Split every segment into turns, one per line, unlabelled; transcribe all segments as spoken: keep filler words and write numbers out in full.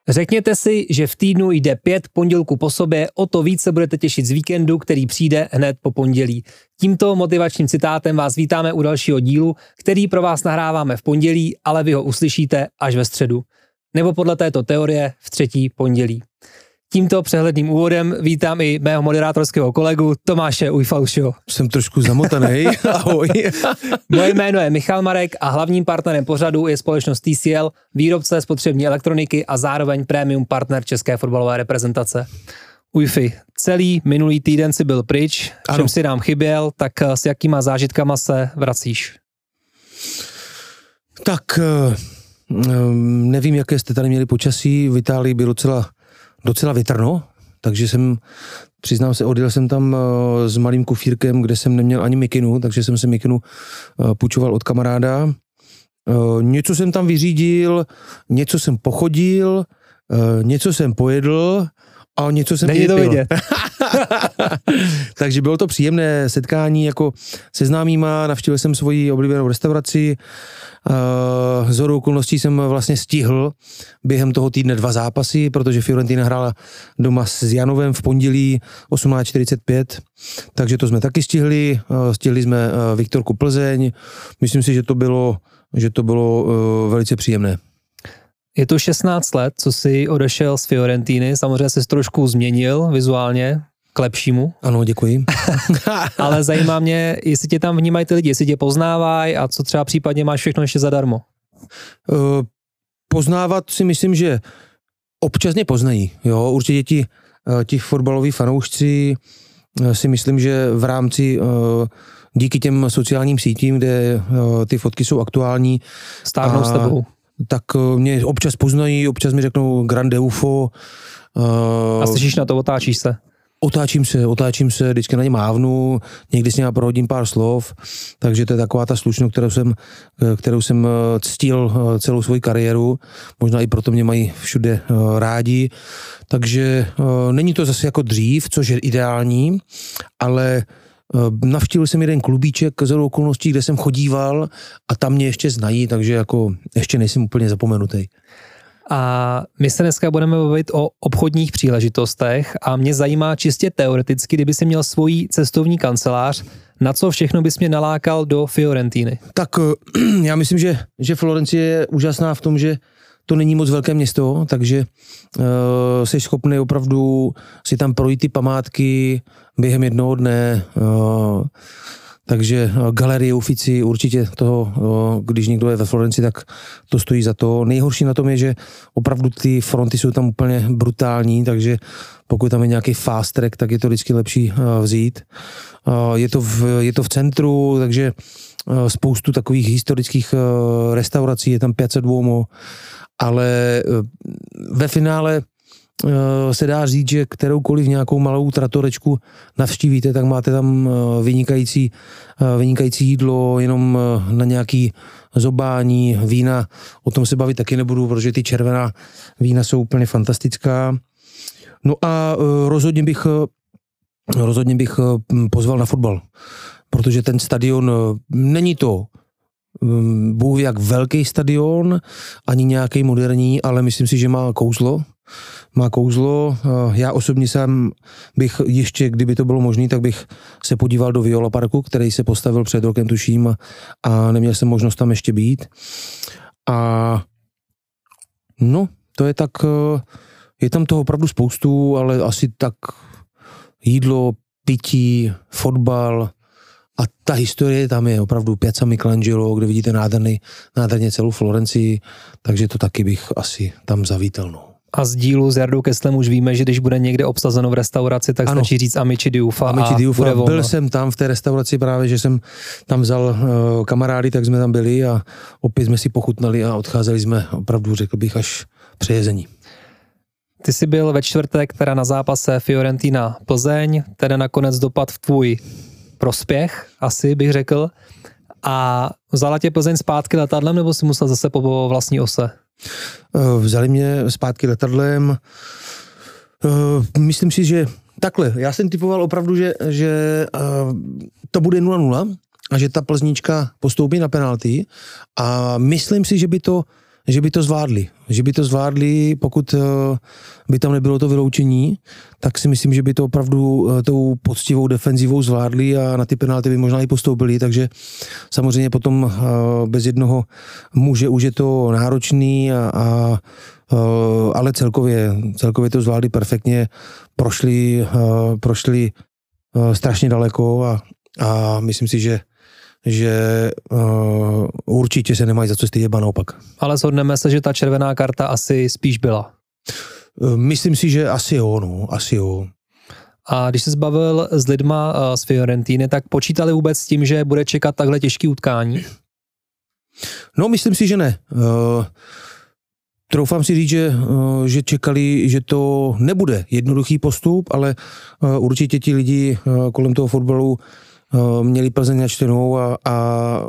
Řekněte si, že v týdnu jde pět pondělků po sobě, o to víc se budete těšit z víkendu, který přijde hned po pondělí. Tímto motivačním citátem vás vítáme u dalšího dílu, který pro vás nahráváme v pondělí, ale vy ho uslyšíte až ve středu. Nebo podle této teorie v třetí pondělí. Tímto přehledným úvodem vítám i mého moderátorského kolegu Tomáše Ujfalšo.
Jsem trošku zamotaný. Ahoj.
Moje jméno je Michal Marek a hlavním partnerem pořadu je společnost T C L, výrobce spotřební elektroniky a zároveň premium partner české fotbalové reprezentace. Ujfi, celý minulý týden si byl pryč, čem si nám chyběl, tak s jakýma zážitkama se vracíš?
Tak nevím, jaké jste tady měli počasí, v Itálii bylo docela docela větrno, takže jsem, přiznám se, odjel jsem tam uh, s malým kufírkem, kde jsem neměl ani mikinu, takže jsem si mikinu uh, půjčoval od kamaráda. Uh, něco jsem tam vyřídil, něco jsem pochodil, uh, něco jsem pojedl a něco jsem
Není to vidět.
Takže bylo to příjemné setkání jako se známýma, navštívil jsem svoji oblíbenou restauraci. Uh, z hodou okolností jsem vlastně stihl během toho týdne dva zápasy, protože Fiorentina hrála doma s Janovem v pondělí osmnáct čtyřicet pět, takže to jsme taky stihli. Uh, stihli jsme uh, Viktorku Plzeň. Myslím si, že to bylo, že to bylo uh, velice příjemné.
Je to šestnáct let, co jsi odešel z Fiorentiny, samozřejmě jsi trošku změnil vizuálně k lepšímu.
Ano, děkuji.
Ale zajímá mě, jestli tě tam vnímají ty lidi, jestli tě poznávají a co třeba případně máš všechno ještě zadarmo.
Uh, poznávat si myslím, že občas mě poznají. Jo? Určitě ti, uh, ti fotbaloví fanoušci uh, si myslím, že v rámci uh, díky těm sociálním sítím, kde uh, ty fotky jsou aktuální.
Stárnou s tebou.
Tak uh, mě občas poznají, občas mi řeknou grande ufo.
Uh, a slyšíš na to, otáčíš se?
Otáčím se, otáčím se, vždycky na ně mávnu, někdy s něma prohodím pár slov, takže to je taková ta slušnost, kterou jsem, kterou jsem ctil celou svoji kariéru, možná i proto mě mají všude rádi, takže není to zase jako dřív, což je ideální, ale navštívil jsem jeden klubíček z okolností, kde jsem chodíval a tam mě ještě znají, takže jako ještě nejsem úplně zapomenutý.
A my se dneska budeme bavit o obchodních příležitostech a mě zajímá čistě teoreticky, kdyby si měl svoji cestovní kancelář, na co všechno bys mě nalákal do Fiorentiny?
Tak já myslím, že, že Florencie je úžasná v tom, že to není moc velké město, takže uh, jsi schopný opravdu si tam projít ty památky během jednoho dne. Uh, Takže galerie Uffizi určitě toho, když někdo je ve Florenci, tak to stojí za to. Nejhorší na tom je, že opravdu ty fronty jsou tam úplně brutální, takže pokud tam je nějaký fast track, tak je to vždycky lepší vzít. Je to v, je to v centru, takže spoustu takových historických restaurací, je tam Piazza Duomo, ale ve finále se dá říct, že kteroukoliv nějakou malou tratorečku navštívíte, tak máte tam vynikající, vynikající jídlo, jenom na nějaký zobání, vína, o tom se bavit taky nebudu, protože ty červená vína jsou úplně fantastická. No a rozhodně bych, rozhodně bych pozval na fotbal, protože ten stadion není to Bůh jak velký stadion, ani nějaký moderní, ale myslím si, že má kouzlo. Má kouzlo. Já osobně sám bych ještě, kdyby to bylo možné, tak bych se podíval do Viola Parku, který se postavil před rokem, tuším, a neměl jsem možnost tam ještě být. A no, to je tak, je tam toho opravdu spoustu, ale asi tak jídlo, pití, fotbal a ta historie tam je opravdu Piazza Michelangelo, kde vidíte nádherný, nádherně celou Florencii, takže to taky bych asi tam zavítal, no.
A z dílu s Jardou Keslem už víme, že když bude někde obsazeno v restauraci, tak ano. Stačí říct Amici di Ufa
Amici
a
di Ufa.
bude volno.
Byl jsem tam v té restauraci právě, že jsem tam vzal uh, kamarády, tak jsme tam byli a opět jsme si pochutnali a odcházeli jsme opravdu, řekl bych, až přejezení.
Ty jsi byl ve čtvrtek teda na zápase Fiorentina Plzeň, teda nakonec dopad v tvůj prospěch, asi bych řekl. A vzala tě Plzeň zpátky letadlem, nebo si musel zase po vlastní ose?
Vzali mě zpátky letadlem. Myslím si, že takhle. Já jsem typoval opravdu, že, že to bude nula nula a že ta Plznička postoupí na penalty a myslím si, že by to že by to zvládli. Že by to zvládli, pokud by tam nebylo to vyloučení, tak si myslím, že by to opravdu tou poctivou defenzivou zvládli a na ty penalty by možná i postoupili, takže samozřejmě potom bez jednoho muže už je to náročný, a, a, ale celkově, celkově to zvládli perfektně, prošli, prošli strašně daleko a, a myslím si, že že uh, určitě se nemají za co stydět, ba naopak. Ale
shodneme se, že ta červená karta asi spíš byla.
Uh, myslím si, že asi jo, no, asi jo.
A když se zbavil s lidma uh, z Fiorentíny, tak počítali vůbec s tím, že bude čekat takhle těžký utkání?
No, myslím si, že ne. Uh, troufám si říct, že, uh, že čekali, že to nebude jednoduchý postup, ale uh, určitě ti lidi uh, kolem toho fotbalu měli Plzeň načtenou a, a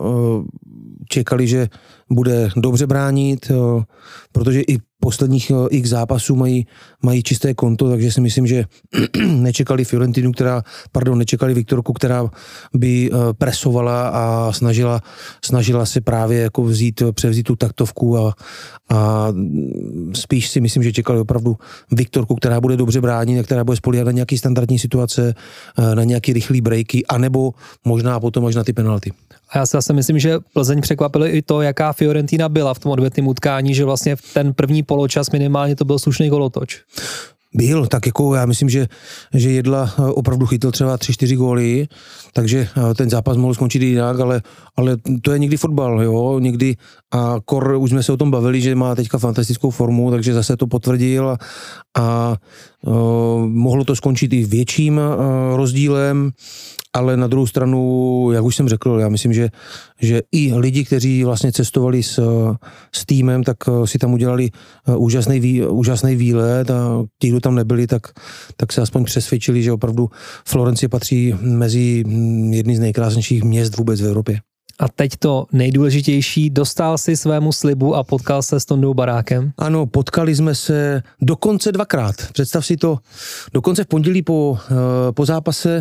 čekali, že bude dobře bránit, protože i posledních x zápasů mají, mají čisté konto, takže si myslím, že nečekali Fiorentinu, která, pardon, nečekali Viktorku, která by presovala a snažila, snažila se právě jako vzít, převzít tu taktovku a, a spíš si myslím, že čekali opravdu Viktorku, která bude dobře bránit, která bude spolíhat na nějaký standardní situace, na nějaký rychlý breaky, anebo možná potom až na ty penalty.
A já si asi myslím, že Plzeň překvapili i to, jaká Fiorentina byla v tom odvetném utkání, že vlastně v ten první poločas minimálně to byl slušný kolotoč.
Byl, tak jako já myslím, že, že Jedla opravdu chytil třeba tři čtyři góly, takže ten zápas mohl skončit jinak, ale, ale to je někdy fotbal, jo, někdy a Kor, už jsme se o tom bavili, že má teďka fantastickou formu, takže zase to potvrdil a, a uh, mohlo to skončit i větším uh, rozdílem, ale na druhou stranu, jak už jsem řekl, já myslím, že, že i lidi, kteří vlastně cestovali s, s týmem, tak si tam udělali úžasný, vý, úžasný výlet a ti, kdo tam nebyli, tak, tak se aspoň přesvědčili, že opravdu Florencie patří mezi jedny z nejkrásnějších měst vůbec v Evropě.
A teď to nejdůležitější, dostal si svému slibu a potkal se s Tondou Barákem?
Ano, potkali jsme se dokonce dvakrát. Představ si to, dokonce v pondělí po, po zápase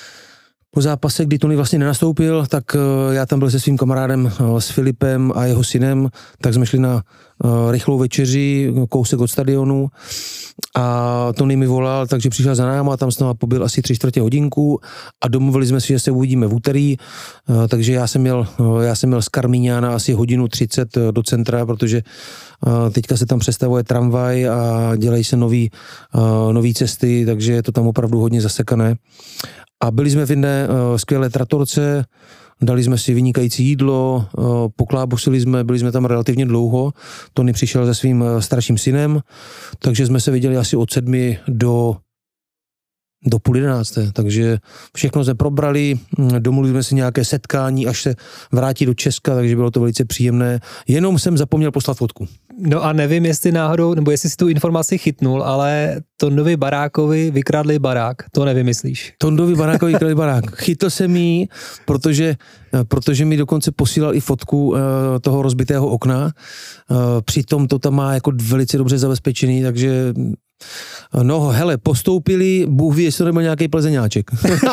Po zápase, kdy Tony vlastně nenastoupil, tak já tam byl se svým kamarádem, s Filipem a jeho synem, tak jsme šli na rychlou večeři, kousek od stadionu a Tony mi volal, takže přišel za náma, tam s náma pobyl asi tři čtvrtě hodinku a domluvili jsme si, že se uvidíme v úterý, takže já jsem měl, já jsem měl z Karmíňána asi hodinu třicet do centra, protože teďka se tam přestavuje tramvaj a dělají se nový, nový cesty, takže je to tam opravdu hodně zasekané. A byli jsme v jedné uh, skvělé trattorce, dali jsme si vynikající jídlo, uh, poklábosili jsme, byli jsme tam relativně dlouho. Tony přišel se svým uh, starším synem, takže jsme se viděli asi od sedmi do, do půl jedenácté. Takže všechno jsme probrali, domluvili jsme si nějaké setkání, až se vrátí do Česka, takže bylo to velice příjemné. Jenom jsem zapomněl poslat fotku.
No a nevím, jestli náhodou, nebo jestli si tu informaci chytnul, ale Tondovi Barákovi vykradli barák, to nevymyslíš.
Tondovi Barákovi vykradli barák. Chytl jsem jí, protože, protože mi dokonce posílal i fotku uh, toho rozbitého okna. Uh, přitom to tam má jako velice dobře zabezpečený, takže no hele, postoupili, Bůh ví, jestli to nebyl nějaký plzeňáček.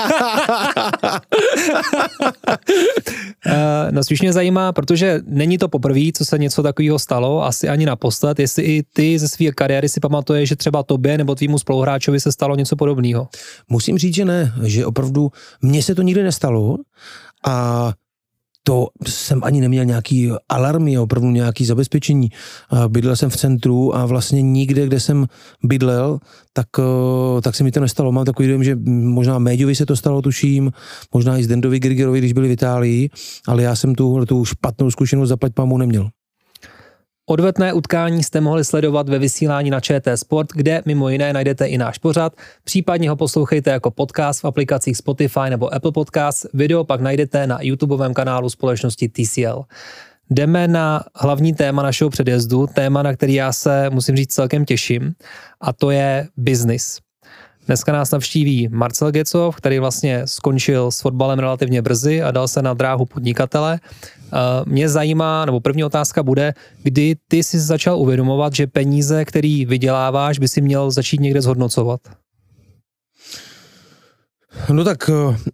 No spíš mě zajímá, protože není to poprvé, co se něco takového stalo, asi ani naposled, jestli i ty ze své kariéry si pamatuješ, že třeba tobě nebo tvýmu spoluhráčovi se stalo něco podobného.
Musím říct, že ne, že opravdu mně se to nikdy nestalo a to jsem ani neměl nějaký alarmy, opravdu nějaký zabezpečení. Bydlel jsem v centru a vlastně nikde, kde jsem bydlel, tak, tak se mi to nestalo. Mám takový dojem, že možná Méďovi se to stalo, tuším, možná i Zdendovi Grigerovi, když byli v Itálii, ale já jsem tu, tu špatnou zkušenost zaplať pámu neměl.
Odvetné utkání jste mohli sledovat ve vysílání na Č T Sport, kde mimo jiné najdete i náš pořad, případně ho poslouchejte jako podcast v aplikacích Spotify nebo Apple Podcast, video pak najdete na YouTubeovém kanálu společnosti T C L. Jdeme na hlavní téma našeho předjezdu, téma, na který já se, musím říct, celkem těším, a to je business. Dneska nás navštíví Marcel Gecov, který vlastně skončil s fotbalem relativně brzy a dal se na dráhu podnikatele. Mě zajímá, nebo první otázka bude, kdy ty jsi začal uvědomovat, že peníze, který vyděláváš, by si měl začít někde zhodnocovat?
No tak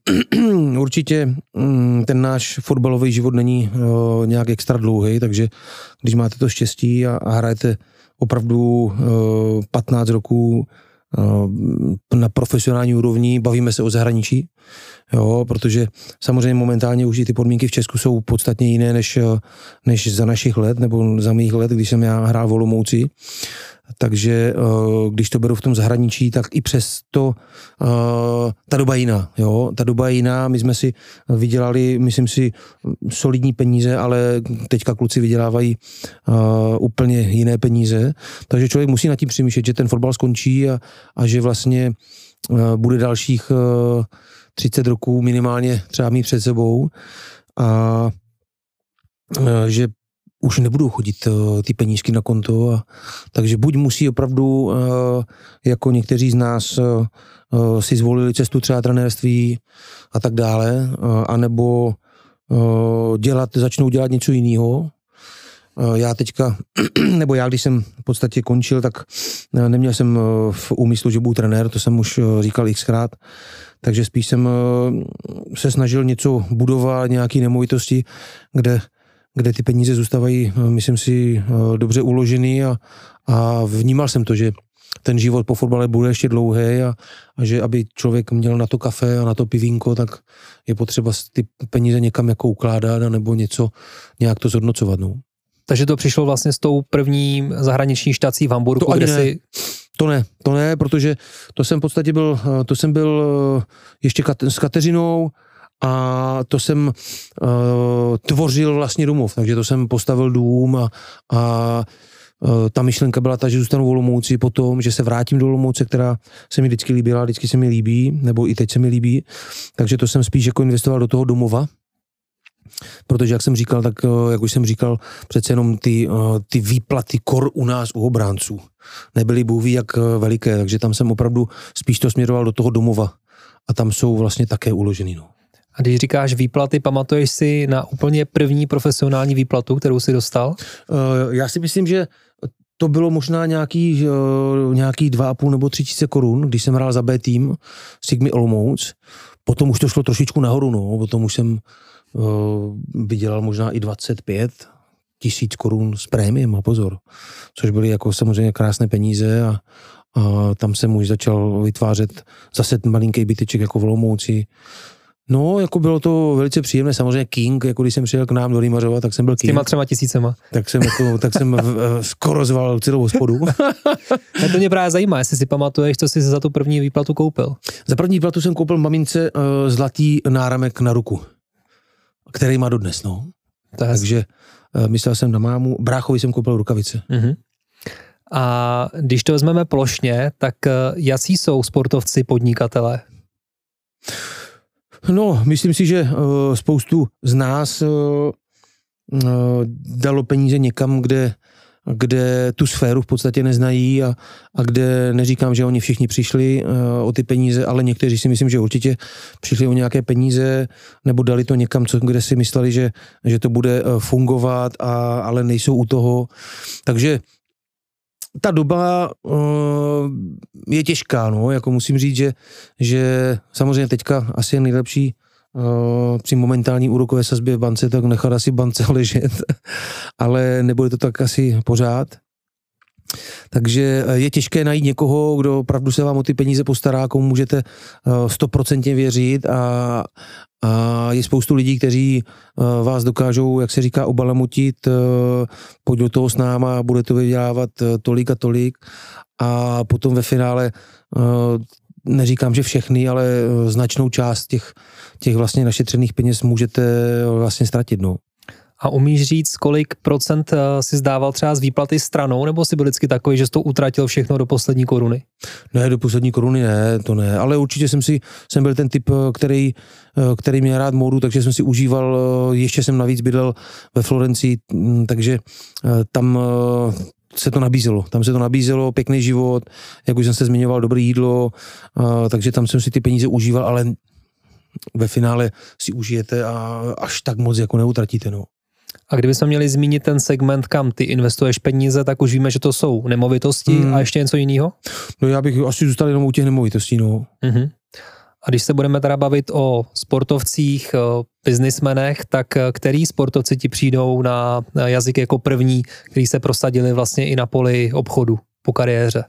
určitě ten náš fotbalový život není nějak extra dlouhý, takže když máte to štěstí a, a hrajete opravdu patnáct roků na profesionální úrovni, bavíme se o zahraničí, jo, protože samozřejmě momentálně už i ty podmínky v Česku jsou podstatně jiné než, než za našich let, nebo za mých let, když jsem já hrál v Olomouci. Takže když to beru v tom zahraničí, tak i přes to ta doba je jiná, jo, ta doba je jiná, my jsme si vydělali, myslím si, solidní peníze, ale teďka kluci vydělávají úplně jiné peníze, takže člověk musí nad tím přemýšlet, že ten fotbal skončí a, a že vlastně bude dalších třicet roků minimálně třeba mít před sebou a že už nebudou chodit uh, ty penízky na konto, a, takže buď musí opravdu, uh, jako někteří z nás, uh, uh, si zvolili cestu třeba trenérství a tak dále, uh, anebo uh, dělat, začnou dělat něco jiného. Uh, já teďka, nebo já když jsem v podstatě končil, tak uh, neměl jsem uh, v úmyslu, že budu trenér, to jsem už uh, říkal xkrát, takže spíš jsem uh, se snažil něco budovat, nějaké nemovitosti, kde kde ty peníze zůstávají, myslím si, dobře uložený a, a vnímal jsem to, že ten život po fotbale bude ještě dlouhý a, a že aby člověk měl na to kafe a na to pivínko, tak je potřeba ty peníze někam jako ukládat a nebo něco, nějak to zhodnocovat. No.
Takže to přišlo vlastně s tou první zahraniční štací v Hamburgu,
to
kde
ne.
si...
To ne, to ne, protože to jsem v podstatě byl, to jsem byl ještě s Kateřinou, a to jsem uh, tvořil vlastně domov, takže to jsem postavil dům a, a uh, ta myšlenka byla ta, že zůstanu v Olomouci potom, že se vrátím do Olomouce, která se mi vždycky líbila, vždycky se mi líbí, nebo i teď se mi líbí, takže to jsem spíš jako investoval do toho domova, protože jak jsem říkal, tak uh, jak už jsem říkal, přece jenom ty, uh, ty výplaty kor u nás, u obránců, nebyly bůh ví jak uh, veliké, takže tam jsem opravdu spíš to směroval do toho domova a tam jsou vlastně také uložený, no.
A když říkáš výplaty, pamatuješ si na úplně první profesionální výplatu, kterou jsi dostal?
Uh, já si myslím, že to bylo možná nějaký, uh, nějaký dva a půl nebo tři tisíce korun, když jsem hrál za B tým Sigmy Olomouc. Potom už to šlo trošičku nahoru, no. Potom už jsem uh, vydělal možná i dvacet pět tisíc korun s prémiem, a pozor. Což byly jako samozřejmě krásné peníze a, a tam jsem už začal vytvářet zase malinký byteček jako v Olomouci. No, jako bylo to velice příjemné, samozřejmě King, jako když jsem přijel k nám do Rýmařova, tak jsem byl King.
S těma třema tisícema.
Tak jsem, jako, tak jsem skoro zval celou hospodu.
To mě právě zajímá, jestli si pamatuješ, co jsi za tu první výplatu koupil.
Za první výplatu jsem koupil mamince uh, zlatý náramek na ruku, který má dodnes, no. Takže uh, myslel jsem na mámu, bráchovi jsem koupil rukavice.
Uh-huh. A když to vezmeme plošně, tak uh, jací jsou sportovci podnikatelé?
No, myslím si, že uh, spoustu z nás uh, uh, dalo peníze někam, kde, kde tu sféru v podstatě neznají a, a kde neříkám, že oni všichni přišli uh, o ty peníze, ale někteří si myslím, že určitě přišli o nějaké peníze nebo dali to někam, co, kde si mysleli, že, že to bude uh, fungovat, a, ale nejsou u toho. Takže ta doba uh, je těžká, no, jako musím říct, že, že samozřejmě teďka asi je nejlepší uh, při momentální úrokové sazbě v bance, tak nechat asi bance ležet, ale nebude to tak asi pořád. Takže je těžké najít někoho, kdo opravdu se vám o ty peníze postará, komu můžete stoprocentně věřit, a, a je spoustu lidí, kteří vás dokážou, jak se říká, obalamutit, pojď do toho s náma, bude to vydělávat tolik a tolik, a potom ve finále neříkám, že všechny, ale značnou část těch, těch vlastně našetřených peněz můžete vlastně ztratit, no.
A umíš říct, kolik procent si zdával třeba z výplaty stranou, nebo si byl vždycky takový, že jsi to utratil všechno do poslední koruny?
Ne, do poslední koruny ne, to ne, ale určitě jsem si, jsem byl ten typ, který, který měl rád módu, takže jsem si užíval, ještě jsem navíc bydlel ve Florencii, takže tam se to nabízelo, tam se to nabízelo, pěkný život, jak už jsem se zmiňoval, dobré jídlo, takže tam jsem si ty peníze užíval, ale ve finále si užijete a až tak moc jako neutratíte, no.
A kdybychom měli zmínit ten segment, kam ty investuješ peníze, tak už víme, že to jsou nemovitosti, hmm. a ještě něco jiného?
No já bych asi zůstal jenom u těch nemovitostí, no.
Uh-huh. A když se budeme teda bavit o sportovcích, o biznismenech, tak který sportovci ti přijdou na jazyk jako první, který se prosadili vlastně i na poli obchodu po kariéře?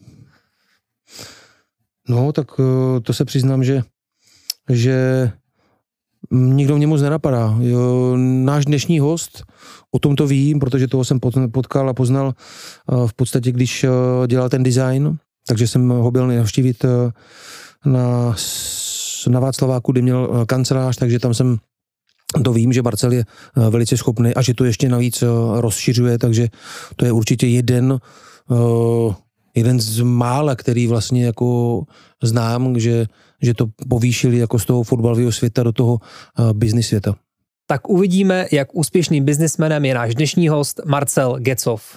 No, tak to se přiznám, že, že nikdo mě moc nenapadá. Jo, náš dnešní host, o tom to vím, protože toho jsem potkal a poznal v podstatě, když dělal ten design, takže jsem ho byl navštívit na, na Václaváku, kde měl kancelář, takže tam jsem to vím, že Marcel je velice schopný a že to ještě navíc rozšiřuje, takže to je určitě jeden jeden z mála, který vlastně jako znám, že, že to povýšili jako z toho fotbalového světa do toho uh, business světa.
Tak uvidíme, jak úspěšným biznismenem je náš dnešní host Marcel Gecov.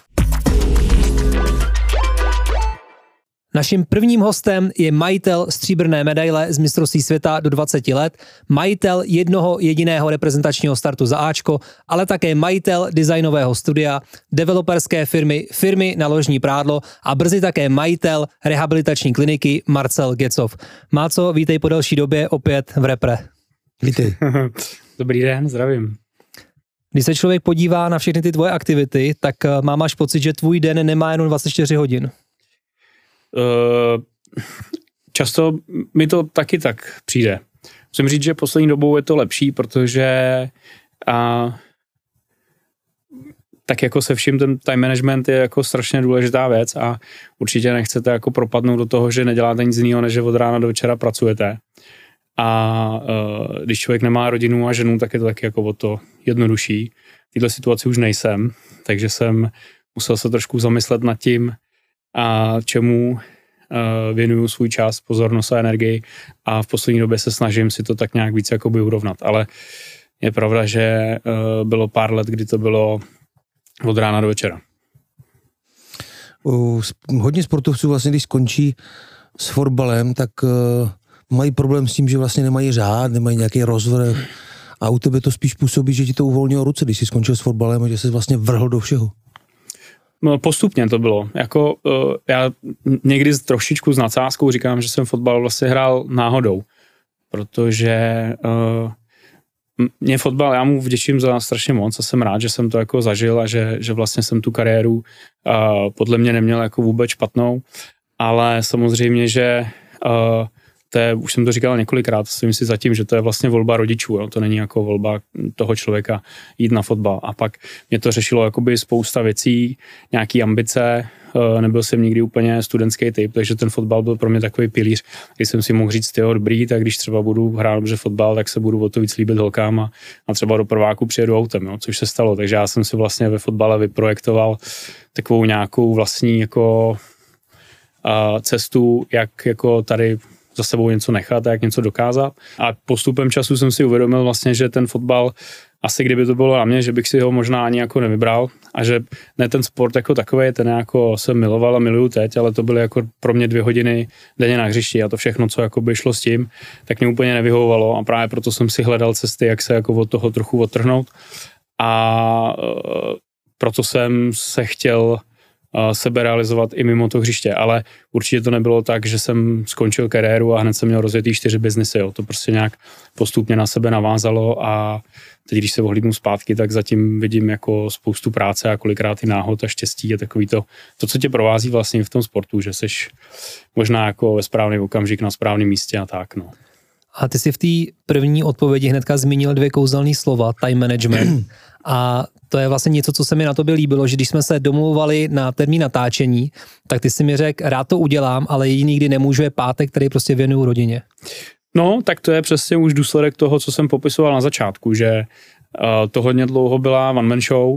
Naším prvním hostem je majitel stříbrné medaile z mistrovství světa do dvaceti let, majitel jednoho jediného reprezentačního startu za Ačko, ale také majitel designového studia, developerské firmy, firmy na ložní prádlo a brzy také majitel rehabilitační kliniky Marcel Gecov. Máco, vítej po delší době opět v Repre.
Vítej.
Dobrý den, zdravím.
Když se člověk podívá na všechny ty tvoje aktivity, tak mám až pocit, že tvůj den nemá jenom dvacet čtyři hodin.
Uh, často mi to taky tak přijde. Musím říct, že poslední dobou je to lepší, protože uh, tak jako se vším ten time management je jako strašně důležitá věc a určitě nechcete jako propadnout do toho, že neděláte nic jiného, než že od rána do večera pracujete. A uh, když člověk nemá rodinu a ženu, tak je to taky jako o to jednodušší. V této situaci už nejsem, takže jsem musel se trošku zamyslet nad tím, a čemu uh, věnuju svůj čas, pozornost a energii a v poslední době se snažím si to tak nějak víc jakoby urovnat, ale je pravda, že uh, bylo pár let, kdy to bylo od rána do večera.
U hodně sportovců vlastně, když skončí s fotbalem, tak uh, mají problém s tím, že vlastně nemají řád, nemají nějaký rozvrh a u tebe to spíš působí, že ti to uvolnilo ruce, když jsi skončil s fotbalem a že jsi vlastně vrhl do všeho.
No, postupně to bylo. Jako, uh, já někdy trošičku s nadsázkou říkám, že jsem fotbal vlastně hrál náhodou, protože uh, mě fotbal, já mu vděčím za strašně moc a jsem rád, že jsem to jako zažil a že, že vlastně jsem tu kariéru uh, podle mě neměl jako vůbec špatnou, ale samozřejmě, že uh, to je, už jsem to říkal několikrát, myslím si zatím, že to je vlastně volba rodičů, jo? To není jako volba toho člověka jít na fotbal. A pak mě to řešilo jakoby spousta věcí, nějaký ambice, nebyl jsem nikdy úplně studentský typ, takže ten fotbal byl pro mě takový pilíř, když jsem si mohl říct, jo, dobrý, tak když třeba budu hrát dobře fotbal, tak se budu o to víc líbit holkám a, a třeba do prváku přijedu autem, jo? Což se stalo. Takže já jsem si vlastně ve fotbale vyprojektoval takovou nějakou vlastní jako uh, cestu, jak jako tady za sebou něco nechat a jak něco dokázat. A postupem času jsem si uvědomil vlastně, že ten fotbal, asi kdyby to bylo na mě, že bych si ho možná ani jako nevybral a že ne ten sport jako takovej, ten jako jsem miloval a miluju teď, ale to byly jako pro mě dvě hodiny denně na hřišti a to všechno, co jako by šlo s tím, tak mě úplně nevyhovovalo a právě proto jsem si hledal cesty, jak se jako od toho trochu odtrhnout a uh, proto jsem se chtěl sebe realizovat i mimo to hřiště, ale určitě to nebylo tak, že jsem skončil kariéru a hned jsem měl rozjetý čtyři biznesy, jo. To prostě nějak postupně na sebe navázalo a teď, když se ohlídnu zpátky, tak zatím vidím jako spoustu práce a kolikrát i náhod a štěstí a takový to, to, co tě provází vlastně v tom sportu, že seš možná jako ve správný okamžik na správném místě a tak, no.
A ty si v té první odpovědi hnedka zmínil dvě kouzelné slova, time management. A to je vlastně něco, co se mi na tobě líbilo, že když jsme se domlouvali na termín natáčení, tak ty si mi řekl, rád to udělám, ale jediný, kdy nemůžu, je pátek, který prostě věnuju rodině.
No, tak to je přesně už důsledek toho, co jsem popisoval na začátku, že uh, to hodně dlouho byla one man show,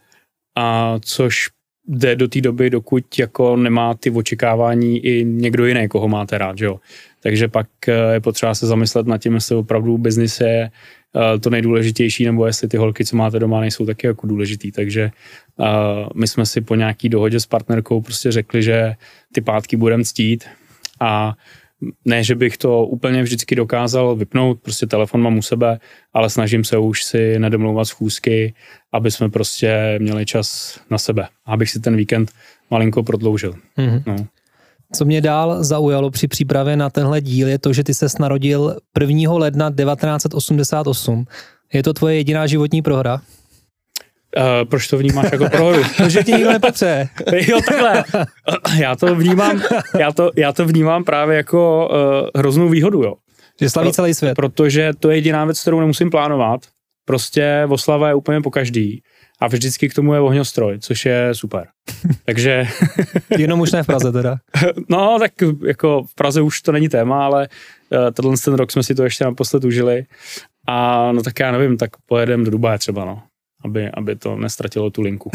a což jde do té doby, dokud jako nemá ty očekávání i někdo jiný, koho máte rád, že jo. Takže pak je potřeba se zamyslet nad tím, jestli opravdu biznis je to nejdůležitější, nebo jestli ty holky, co máte doma, nejsou taky jako důležitý. Takže uh, my jsme si po nějaký dohodě s partnerkou prostě řekli, že ty pátky budeme ctít a ne, že bych to úplně vždycky dokázal vypnout, prostě telefon mám u sebe, ale snažím se už si nedomlouvat schůzky, aby jsme prostě měli čas na sebe, abych si ten víkend malinko prodloužil. Mm-hmm. No.
Co mě dál zaujalo při přípravě na tenhle díl je to, že ty ses narodil prvního ledna devatenáct set osmdesát osm. Je to tvoje jediná životní prohra?
Uh, proč to vnímáš jako prohru?
Že ti nikdo nepatře.
Jo, takhle. Já to vnímám, já to, já to vnímám právě jako uh, hroznou výhodu, jo.
Že slaví Pro, celý svět.
Protože to je jediná věc, kterou nemusím plánovat. Prostě oslava je úplně po každý. A vždycky k tomu je ohňostroj, což je super. Takže...
Jenom už ne v Praze teda.
No, tak jako v Praze už to není téma, ale uh, tenhle ten rok jsme si to ještě naposled užili. A no tak já nevím, tak pojedeme do Dubaje třeba, no. Aby, aby to nestratilo tu linku.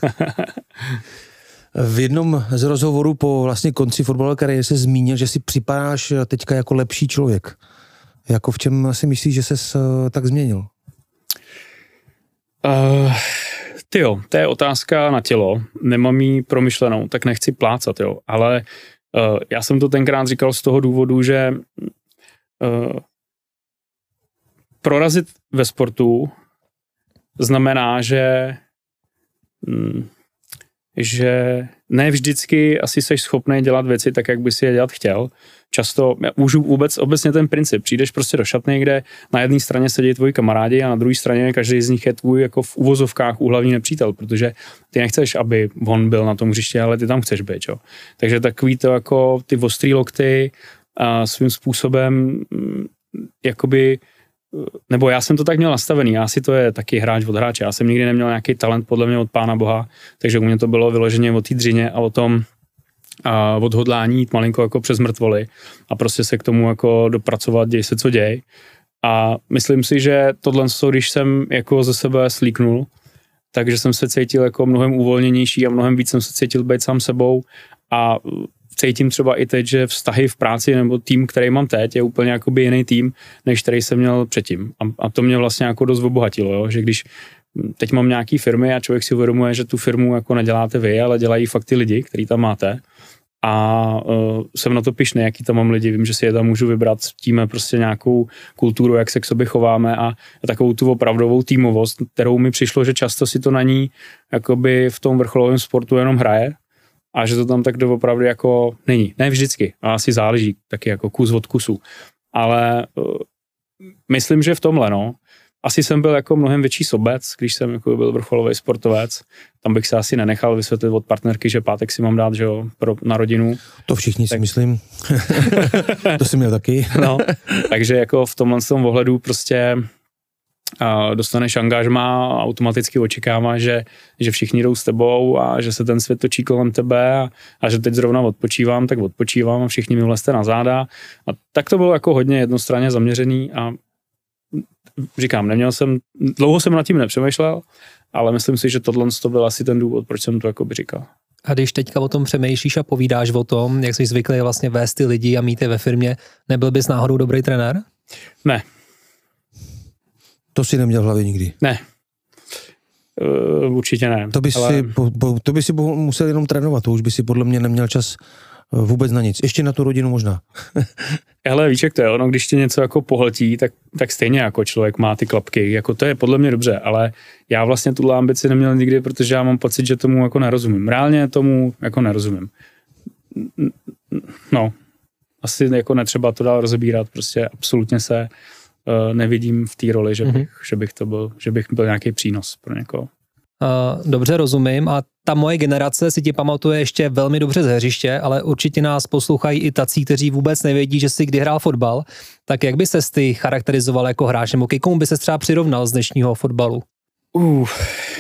V jednom z rozhovorů po vlastně konci fotbalové kariéry se zmínil, že si připadáš teďka jako lepší člověk. Jako v čem si myslíš, že ses tak změnil?
Uh, tyjo, to je otázka na tělo. Nemám jí promyšlenou, tak nechci plácat, jo. Ale uh, já jsem to tenkrát říkal z toho důvodu, že uh, prorazit ve sportu znamená, že, že ne vždycky asi seš schopný dělat věci tak, jak by si je dělat chtěl. Často, už vůbec obecně ten princip, přijdeš prostě do šatny, kde na jedné straně sedí tvoji kamarádi a na druhé straně každý z nich je tvůj jako v uvozovkách úhlavní nepřítel, protože ty nechceš, aby on byl na tom hřišti, ale ty tam chceš být, jo. Takže takový to jako ty ostrý lokty a svým způsobem jakoby nebo já jsem to tak měl nastavený, já si to je taky hráč od hráče, já jsem nikdy neměl nějaký talent podle mě od Pána Boha, takže u mě to bylo vyloženě o té dřině a o tom a odhodlání jít malinko jako přes mrtvoly a prostě se k tomu jako dopracovat, děj se co děj. A myslím si, že tohle, když jsem jako ze sebe slíknul, takže jsem se cítil jako mnohem uvolněnější a mnohem víc jsem se cítil být sám sebou a cítím třeba i teď, že vztahy v práci nebo tým, který mám teď, je úplně jakoby jiný tým, než který jsem měl předtím. A, a to mě vlastně jako dost obohatilo, jo? Že když teď mám nějaký firmy a člověk si uvědomuje, že tu firmu jako neděláte vy, ale dělají fakt ty lidi, který tam máte. A uh, jsem na to pyšný, jaký tam mám lidi, vím, že si je tam můžu vybrat, ctíme prostě nějakou kulturu, jak se k sobě chováme a, a takovou tu opravdovou týmovost, kterou mi přišlo, že často si to na ní jakoby v tom vrcholovém sportu jenom hraje a že to tam tak doopravdy jako není. Ne vždycky, a asi záleží taky jako kus od kusu. Ale uh, myslím, že v tomhle, no, asi jsem byl jako mnohem větší sobec, když jsem jako byl vrcholový sportovec. Tam bych se asi nenechal vysvětlit od partnerky, že pátek si mám dát, že jo, pro, na rodinu.
To všichni tak... si myslím. To si měl taky.
No, takže jako v tomhle tom ohledu prostě uh, dostaneš angažmá a automaticky očekává, že, že všichni jdou s tebou a že se ten svět točí kolem tebe a, a že teď zrovna odpočívám, tak odpočívám a všichni mi vlezte na záda. A tak to bylo jako hodně jednostranně zaměřený a říkám, neměl jsem, dlouho jsem nad tím nepřemýšlel, ale myslím si, že tohle to byl asi ten důvod, proč jsem to jakoby říkal.
A když teďka o tom přemýšlíš a povídáš o tom, jak jsi zvyklý vlastně vést ty lidi a mít je ve firmě, nebyl bys náhodou dobrý trenér?
Ne.
To si neměl v hlavě nikdy?
Ne. Uh, určitě ne.
To by,
ale...
si, po, po, to by si musel jenom trénovat, to už by si podle mě neměl čas vůbec na nic. Ještě na tu rodinu možná.
Hele, víš, jak to je, ono, když tě něco jako pohltí, tak, tak stejně jako člověk má ty klapky, jako to je podle mě dobře, ale já vlastně tuhle ambici neměl nikdy, protože já mám pocit, že tomu jako nerozumím. Reálně tomu jako nerozumím. No, asi jako netřeba to dál rozebírat, prostě absolutně se uh, nevidím v té roli, že bych, mm-hmm. že bych to byl, že bych byl nějaký přínos pro někoho.
Uh, dobře rozumím a ta moje generace si ti pamatuje ještě velmi dobře z hřiště, ale určitě nás poslouchají i tací, kteří vůbec nevědí, že jsi kdy hrál fotbal. Tak jak by ses ty charakterizoval jako hráč, nebo k komu by ses třeba přirovnal z dnešního fotbalu? Uh, uh,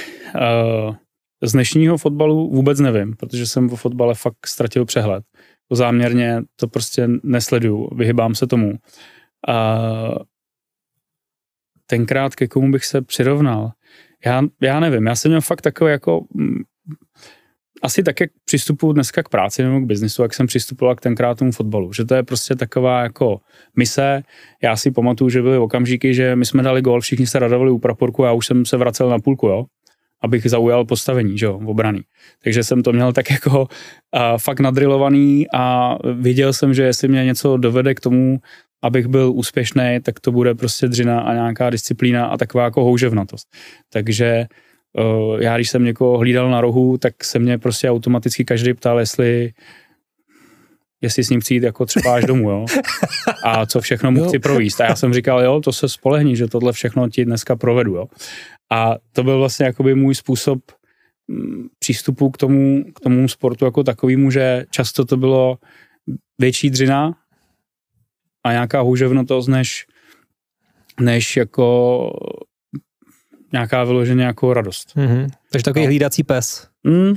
z dnešního fotbalu vůbec nevím, protože jsem o fotbale fakt ztratil přehled. To záměrně to prostě nesleduju, vyhybám se tomu. Uh, tenkrát ke komu bych se přirovnal? Já, já nevím, já jsem měl fakt takový jako, m, asi tak, jak přistupuji dneska k práci nebo k biznisu, jak jsem přistupoval k tenkrát tomu fotbalu, že to je prostě taková jako mise. Já si pamatuju, že byly okamžiky, že my jsme dali gól, všichni se radovali u praporku a já už jsem se vracel na půlku, jo, abych zaujal postavení, že jo, obraný. Takže jsem to měl tak jako uh, fakt nadrilovaný a viděl jsem, že jestli mě něco dovede k tomu, abych byl úspěšný, tak to bude prostě dřina a nějaká disciplína a taková jako houževnatost. Takže uh, já, když jsem někoho hlídal na rohu, tak se mě prostě automaticky každý ptal, jestli jestli s ním přijít jako třeba až domů, jo. A co všechno mu chci províst. A já jsem říkal, jo, to se spolehni, že tohle všechno ti dneska provedu, jo. A to byl vlastně jakoby můj způsob m, přístupu k tomu, k tomu sportu jako takovýmu, že často to bylo větší dřina a nějaká houževnatost, než, než jako nějaká vyloženě jako radost.
Mm-hmm. Takže takový no. hlídací pes.
Mm,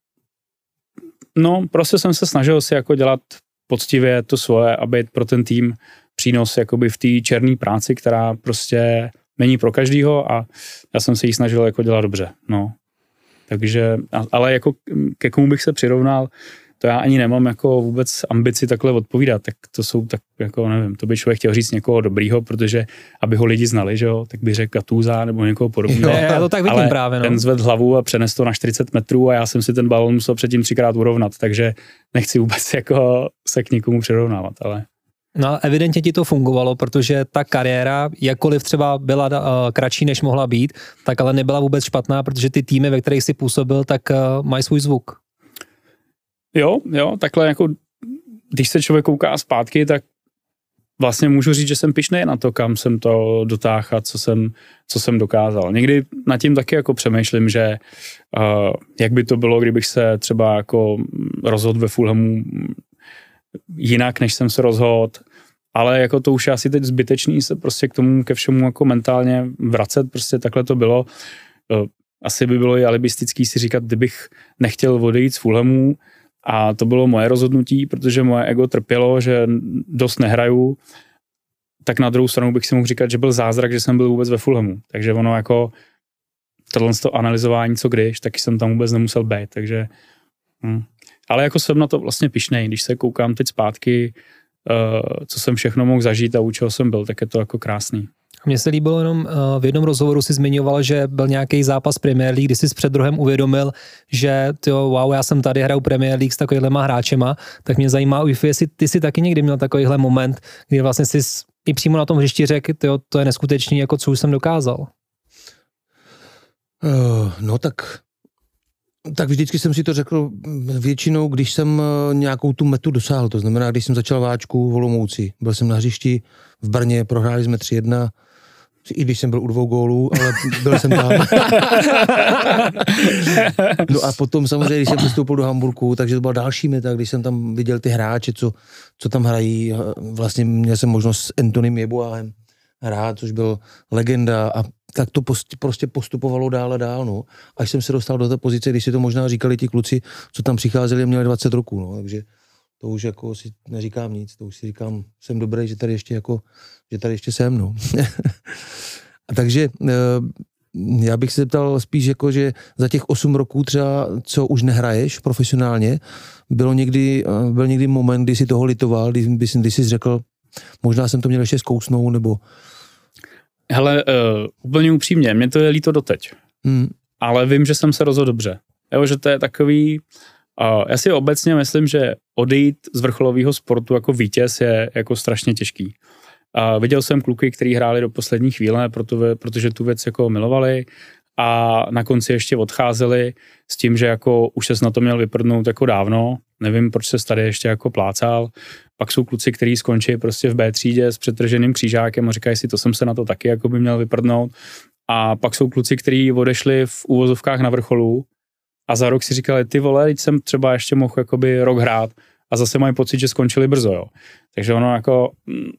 no, prostě jsem se snažil si jako dělat poctivě to svoje a být pro ten tým přínos jakoby v té černé práci, která prostě není pro každýho a já jsem se jí snažil jako dělat dobře, no. Takže, ale jako ke komu bych se přirovnal, to já ani nemám jako vůbec ambici takhle odpovídat, tak to jsou tak jako nevím, to by člověk chtěl říct někoho dobrýho, protože aby ho lidi znali, že jo, tak by řekl Gattusa nebo někoho podobného.
Já to tak vidím
ale
právě, no.
Ten zved hlavu a přenes to na čtyřicet metrů a já jsem si ten balon musel předtím třikrát urovnat, takže nechci vůbec jako se k nikomu přirovnávat, ale...
No evidentně ti to fungovalo, protože ta kariéra, jakkoliv třeba byla uh, kratší, než mohla být, tak ale nebyla vůbec špatná, protože ty týmy, ve kterých jsi působil, tak uh, mají svůj zvuk.
Jo, jo, takhle jako, když se člověk kouká zpátky, tak vlastně můžu říct, že jsem pyšnej na to, kam jsem to dotáhl a co jsem, co jsem dokázal. Někdy nad tím taky jako přemýšlím, že uh, jak by to bylo, kdybych se třeba jako rozhodl ve Fulhamu jinak, než jsem se rozhodl, ale jako to už je asi teď zbytečný se prostě k tomu, ke všemu jako mentálně vracet, prostě takhle to bylo. Uh, asi by bylo i alibistický si říkat, kdybych nechtěl odejít z Fulhamu, a to bylo moje rozhodnutí, protože moje ego trpělo, že dost nehraju, tak na druhou stranu bych si mohl říkat, že byl zázrak, že jsem byl vůbec ve Fulhamu. Takže ono jako tohle to analyzování, co když, taky jsem tam vůbec nemusel být. Takže, hm. Ale jako jsem na to vlastně pyšnej, když se koukám teď zpátky, uh, co jsem všechno mohl zažít a u čeho jsem byl, tak je to jako krásný.
Mně se líbilo jenom, v jednom rozhovoru si zmiňoval, že byl nějaký zápas Premier League, kdy jsi před druhem uvědomil, že tyjo, wow, já jsem tady, hraju Premier League s takovýhlema hráčema, tak mě zajímá, jestli ty jsi taky někdy měl takovýhle moment, kdy vlastně jsi i přímo na tom hřišti řekl, tyjo, to je neskutečný, jako co už jsem dokázal.
Uh, no tak, tak vždycky jsem si to řekl většinou, když jsem nějakou tu metu dosáhl, to znamená, když jsem začal váčku v Olomouci, byl jsem na hřišti v Brně, prohráli jsme tři jedna, i když jsem byl u dvou gólů, ale byl jsem tam. No a potom samozřejmě, když jsem přistoupil do Hamburku, takže to byla další meta, když jsem tam viděl ty hráče, co, co tam hrají. Vlastně měl jsem možnost s Antonym Jeboáhem hrát, což byl legenda a tak to prostě postupovalo dál a dál, no. Až jsem se dostal do té pozice, když si to možná říkali ti kluci, co tam přicházeli a měli dvacet roků, no. Takže to už jako si neříkám nic, to už si říkám, jsem dobrý, že tady ještě jako, že tady ještě jsem, no. A takže já bych se zeptal spíš jako, že za těch osm roků třeba, co už nehraješ profesionálně, bylo někdy, byl někdy moment, kdy jsi toho litoval, kdy, kdy, kdy jsi řekl, možná jsem to měl ještě zkousnout, nebo...
Hele, uh, úplně upřímně, mě to je líto doteď, hmm. ale vím, že jsem se rozhodl dobře. Jo, že to je takový... Uh, já si obecně myslím, že odejít z vrcholového sportu jako vítěz je jako strašně těžký. Uh, viděl jsem kluky, kteří hráli do poslední chvíle, proto, protože tu věc jako milovali a na konci ještě odcházeli s tím, že jako už ses na to měl vyprdnout jako dávno. Nevím, proč se tady ještě jako plácal. Pak jsou kluci, kteří skončí prostě v B třídě s přetrženým křížákem a říkají si, to jsem se na to taky jako by měl vyprdnout. A pak jsou kluci, kteří odešli v úvozovkách na vrcholu a za rok si říkali, ty vole, teď jsem třeba ještě mohl jakoby rok hrát a zase mají pocit, že skončili brzo, jo. Takže ono jako m,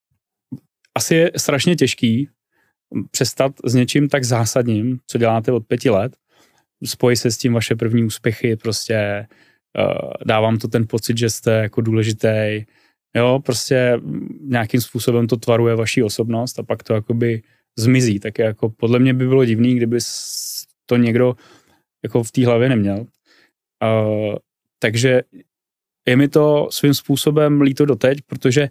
asi je strašně těžký přestat s něčím tak zásadním, co děláte od pěti let, spojí se s tím vaše první úspěchy, prostě uh, dávám to ten pocit, že jste jako důležitý, jo, prostě nějakým způsobem to tvaruje vaši osobnost a pak to jakoby zmizí, tak jako podle mě by bylo divný, kdyby to někdo jako v té hlavě neměl. Uh, takže je mi to svým způsobem líto doteď, protože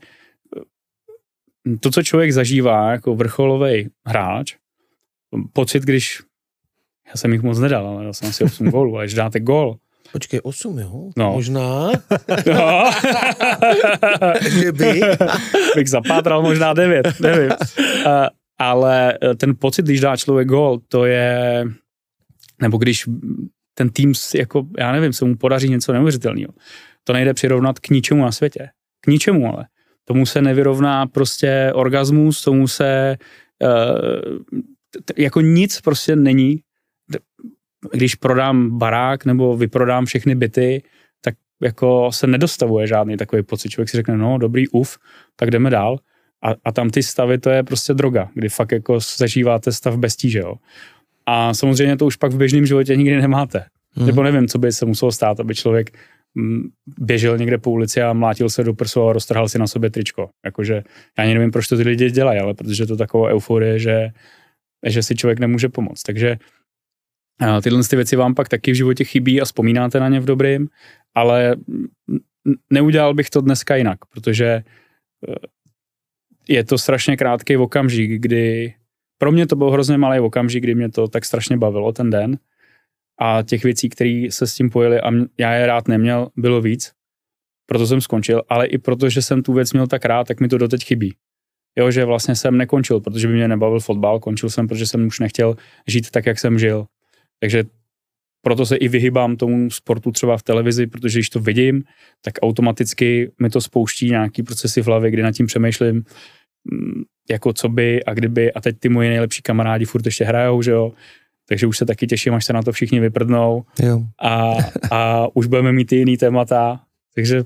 to, co člověk zažívá jako vrcholový hráč, pocit, když já jsem jich moc nedal, ale dal jsem asi osm gólů, ale když dáte gól.
Počkej, osm, jo?
No.
Možná.
No.
Že by.
Bych zapátral možná devět, nevím. Uh, ale ten pocit, když dá člověk gól, to je, nebo když ten tým, jako, já nevím, se mu podaří něco neuvěřitelného. to nejde přirovnat k ničemu na světě. K ničemu ale. Tomu se nevyrovná prostě orgasmus, tomu se uh, t- jako nic prostě není. Když prodám barák nebo vyprodám všechny byty, tak jako se nedostavuje žádný takový pocit. Člověk si řekne, no dobrý, uf, tak jdeme dál. A, a tam ty stavy, to je prostě droga, kdy fakt jako zažíváte stav bez tíže, jo. A samozřejmě to už pak v běžném životě nikdy nemáte. Hmm. Nebo nevím, co by se muselo stát, aby člověk běžel někde po ulici a mlátil se do prsu a roztrhal si na sobě tričko. Jakože já ani nevím, proč to ty lidi dělají, ale protože to taková euforie, že, že si člověk nemůže pomoct. Takže tyhle ty věci vám pak taky v životě chybí a vzpomínáte na ně v dobrým, ale neudělal bych to dneska jinak, protože je to strašně krátký okamžik, kdy pro mě to byl hrozně malý okamžik, kdy mě to tak strašně bavilo ten den a těch věcí, které se s tím pojily a já je rád neměl, bylo víc, proto jsem skončil, ale i proto, že jsem tu věc měl tak rád, tak mi to doteď chybí. Jo, že vlastně jsem nekončil, protože by mě nebavil fotbal, končil jsem, protože jsem už nechtěl žít tak, jak jsem žil. Takže proto se i vyhybám tomu sportu třeba v televizi, protože když to vidím, tak automaticky mi to spouští nějaký procesy v hlavě, kdy nad tím přemýšlím, jako co by a kdyby a teď ty moje nejlepší kamarádi furt ještě hrajou, že jo, takže už se taky těším, až se na to všichni vyprdnou
jo.
A, a už budeme mít i jiný témata, takže...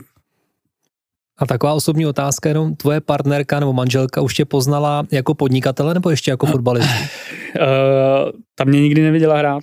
A taková osobní otázka, jenom tvoje partnerka nebo manželka už tě poznala jako podnikatele nebo ještě jako fotbalistu?
Uh, ta mě nikdy neviděla hrát.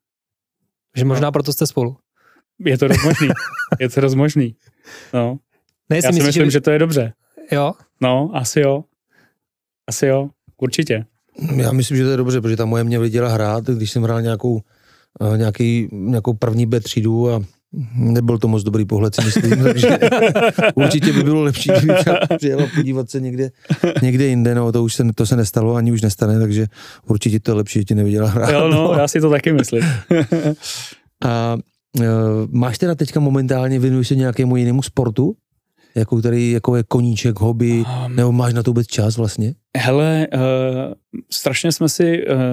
Že možná proto jste spolu.
Je to dost možný. Je to dost možný. No.
Ne,
Já si
myslíš,
myslím,
že...
že to je dobře.
Jo?
No, asi jo. Asi jo, určitě.
Já myslím, že to je dobře, protože ta moje mě viděla hrát, když jsem hrál nějakou, nějaký, nějakou první B třídu a nebyl to moc dobrý pohled, si myslím, takže určitě by bylo lepší, kdyby přijela podívat se někde, někde jinde, no to už se, to se nestalo, ani už nestane, takže určitě to je lepší, že tě neviděla hrát.
Jo, no,
no.
Já si to taky myslím.
A uh, máš teda teďka momentálně, věnuješ se nějakému jinému sportu? Jako který jako je koníček, hobby, um, nebo máš na to vůbec čas vlastně?
Hele, uh, strašně jsme si, uh,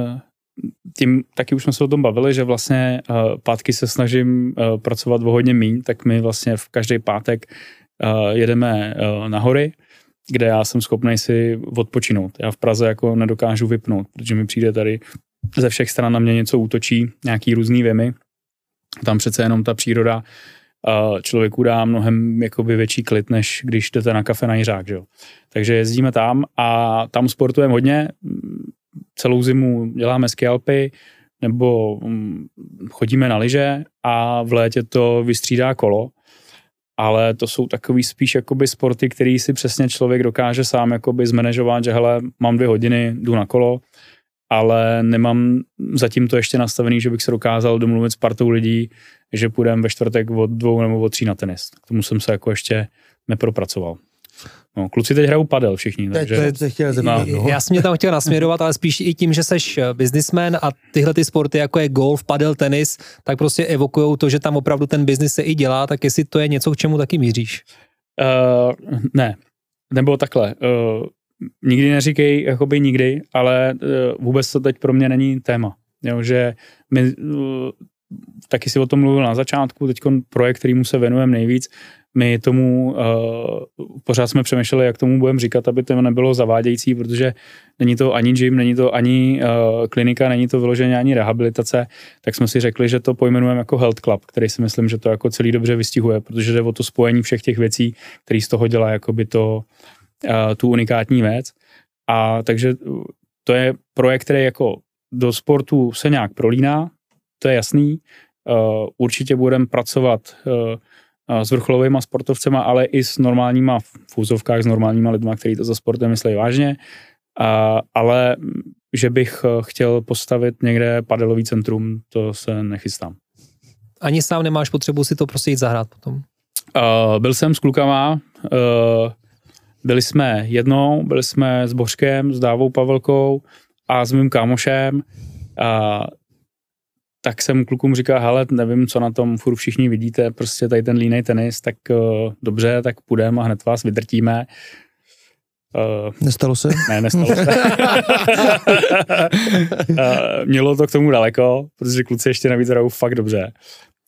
tím taky už jsme se o tom bavili, že vlastně uh, pátky se snažím uh, pracovat o hodně míň, tak my vlastně v každý pátek uh, jedeme uh, na hory, kde já jsem schopný si odpočinout. Já v Praze jako nedokážu vypnout, protože mi přijde tady ze všech stran na mě něco útočí, nějaký různý věmy. Tam přece jenom ta příroda člověku dá mnohem jakoby větší klid, než když jdete na kafe na Jiřák, že jo. Takže jezdíme tam a tam sportujeme hodně. Celou zimu děláme skialpy nebo chodíme na lyže a v létě to vystřídá kolo. Ale to jsou takový spíš jakoby sporty, který si přesně člověk dokáže sám jakoby zmanéžovat, že hele, mám dvě hodiny, jdu na kolo, ale nemám zatím to ještě nastavený, že bych se dokázal domluvit s partou lidí, že půjdem ve čtvrtek od dvou nebo od tří na tenis. K tomu jsem se jako ještě nepropracoval. No, kluci teď hrajou padel všichni. Takže...
To chtěl zeptat,
no. Já jsem mě tam chtěl nasměrovat, ale spíš i tím, že seš businessman a tyhle ty sporty, jako je golf, padel, tenis, tak prostě evokujou to, že tam opravdu ten biznis se i dělá, tak jestli to je něco, k čemu taky míříš? Uh,
ne, nebo takhle. Uh, nikdy neříkej, jakoby nikdy, ale uh, vůbec to teď pro mě není téma. Jo, že my, uh, taky si o tom mluvil na začátku, teď projekt, kterýmu se věnujeme nejvíc, my tomu uh, pořád jsme přemýšleli, jak tomu budeme říkat, aby to nebylo zavádějící, protože není to ani gym, není to ani uh, klinika, není to vyloženě ani rehabilitace, tak jsme si řekli, že to pojmenujeme jako Health Club, který si myslím, že to jako celý dobře vystihuje, protože jde o to spojení všech těch věcí, který z toho dělá jakoby to, uh, tu unikátní věc. A takže to je projekt, který jako do sportu se nějak prolíná, to je jasný. Uh, určitě budeme pracovat uh, s vrcholovými sportovcema, ale i s normálníma v úzovkách, s normálníma lidma, kteří to za sportem myslí vážně. A, ale že bych chtěl postavit někde padelový centrum, to se nechystám.
Ani sám nemáš potřebu si to prostě jít zahrát potom?
Uh, byl jsem s klukama, uh, byli jsme jednou, byli jsme s Bořkem, s Dávou Pavelkou a s mým kámošem. Uh, tak jsem klukům říkal, hele, nevím, co na tom furt všichni vidíte, prostě tady ten línej tenis, tak uh, dobře, tak půjdeme a hned vás vydrtíme. Uh,
nestalo se?
Ne, nestalo se. uh, mělo to k tomu daleko, protože kluci ještě navíc hrajou fakt dobře.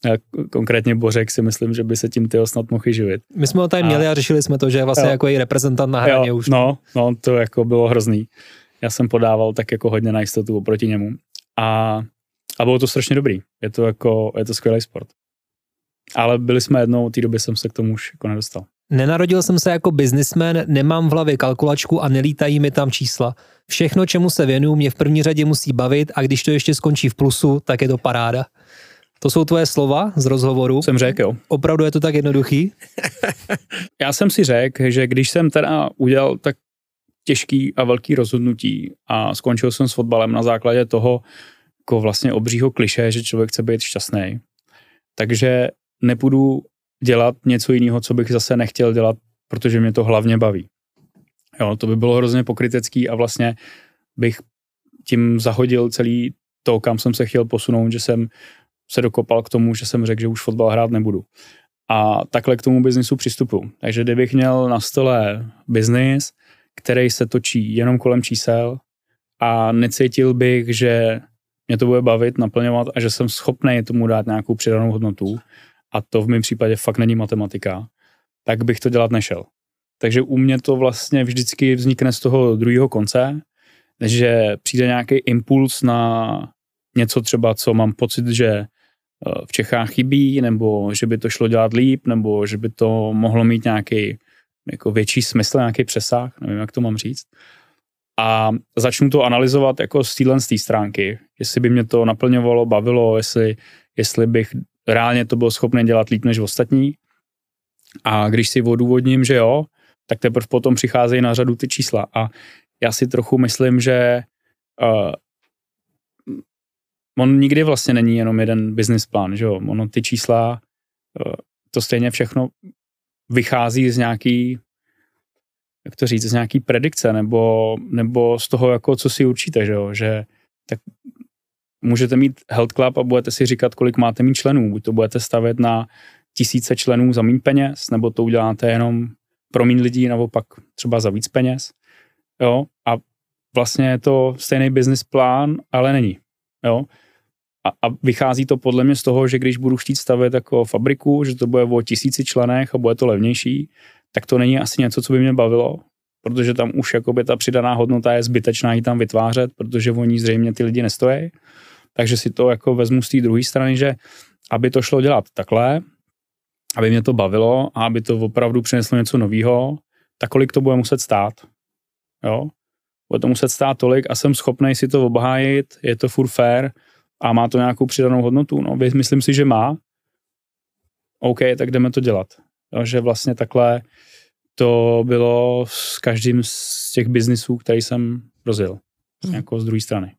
Konkrétně Bořek si myslím, že by se tím tyho snad mohl živit.
My jsme ho tady a... měli a řešili jsme to, že je vlastně jo. jako její reprezentant na hraně jo, už.
No, no, to jako bylo hrozný. Já jsem podával tak jako hodně na jistotu oproti němu. A, a bylo to strašně dobrý. Je to jako, je to skvělý sport. Ale byli jsme jednou, od té doby jsem se k tomu už jako nedostal.
Nenarodil jsem se jako biznismen, nemám v hlavě kalkulačku a nelítají mi tam čísla. Všechno, čemu se věnuju, mě v první řadě musí bavit a když to ještě skončí v plusu, tak je to paráda. To jsou tvoje slova z rozhovoru.
Jsem řekl, jo.
Opravdu je to tak jednoduchý?
Já jsem si řekl, že když jsem teda udělal tak těžký a velký rozhodnutí a skončil jsem s fotbalem na základě toho jako vlastně obřího klišé, že člověk chce být šťastný, takže nepůjdu dělat něco jiného, co bych zase nechtěl dělat, protože mě to hlavně baví. Jo, to by bylo hrozně pokrytecký a vlastně bych tím zahodil celý to, kam jsem se chtěl posunout, že jsem se dokopal k tomu, že jsem řekl, že už fotbal hrát nebudu. A takhle k tomu biznisu přistupuji. Takže kdybych měl na stole biznis, který se točí jenom kolem čísel a necítil bych, že mě to bude bavit, naplňovat a že jsem schopný tomu dát nějakou přidanou hodnotu, a to v mém případě fakt není matematika, tak bych to dělat nešel. Takže u mě to vlastně vždycky vznikne z toho druhého konce, že přijde nějaký impuls na něco třeba, co mám pocit, že v Čechách chybí, nebo že by to šlo dělat líp, nebo že by to mohlo mít nějaký jako větší smysl, nějaký přesah, nevím, jak to mám říct. A začnu to analyzovat jako z téhle z té stránky, jestli by mě to naplňovalo, bavilo, jestli, jestli bych reálně to byl schopný dělat líp než ostatní. A když si odůvodním, že jo, tak teprve potom přicházejí na řadu ty čísla. A já si trochu myslím, že uh, on nikdy vlastně není jenom jeden business plán, že jo. Ono ty čísla, uh, to stejně všechno vychází z nějaký, jak to říct, z nějaký predikce, nebo, nebo z toho, jako co si určíte, že jo, že tak můžete mít health club a budete si říkat, kolik máte mít členů, buď to budete stavět na tisíce členů za míň peněz, nebo to uděláte jenom pro míň lidí, nebo pak třeba za víc peněz, jo, a vlastně je to stejný business plán, ale není, jo, a, a vychází to podle mě z toho, že když budu chtít stavět jako fabriku, že to bude o tisíci členech a bude to levnější, tak to není asi něco, co by mě bavilo, protože tam už jakoby ta přidaná hodnota je zbytečná ji tam vytvářet, protože oni zřejmě ty lidi nestojí. Takže si to jako vezmu z té druhé strany, že aby to šlo dělat takhle, aby mě to bavilo a aby to opravdu přineslo něco nového, tak kolik to bude muset stát. Jo? Bude to muset stát tolik a jsem schopný si to obhájit, je to furt fair a má to nějakou přidanou hodnotu. No, myslím si, že má. OK, tak jdeme to dělat. Jo, že vlastně takhle to bylo s každým z těch biznisů, který jsem rozjel. Hmm. Jako z druhé strany.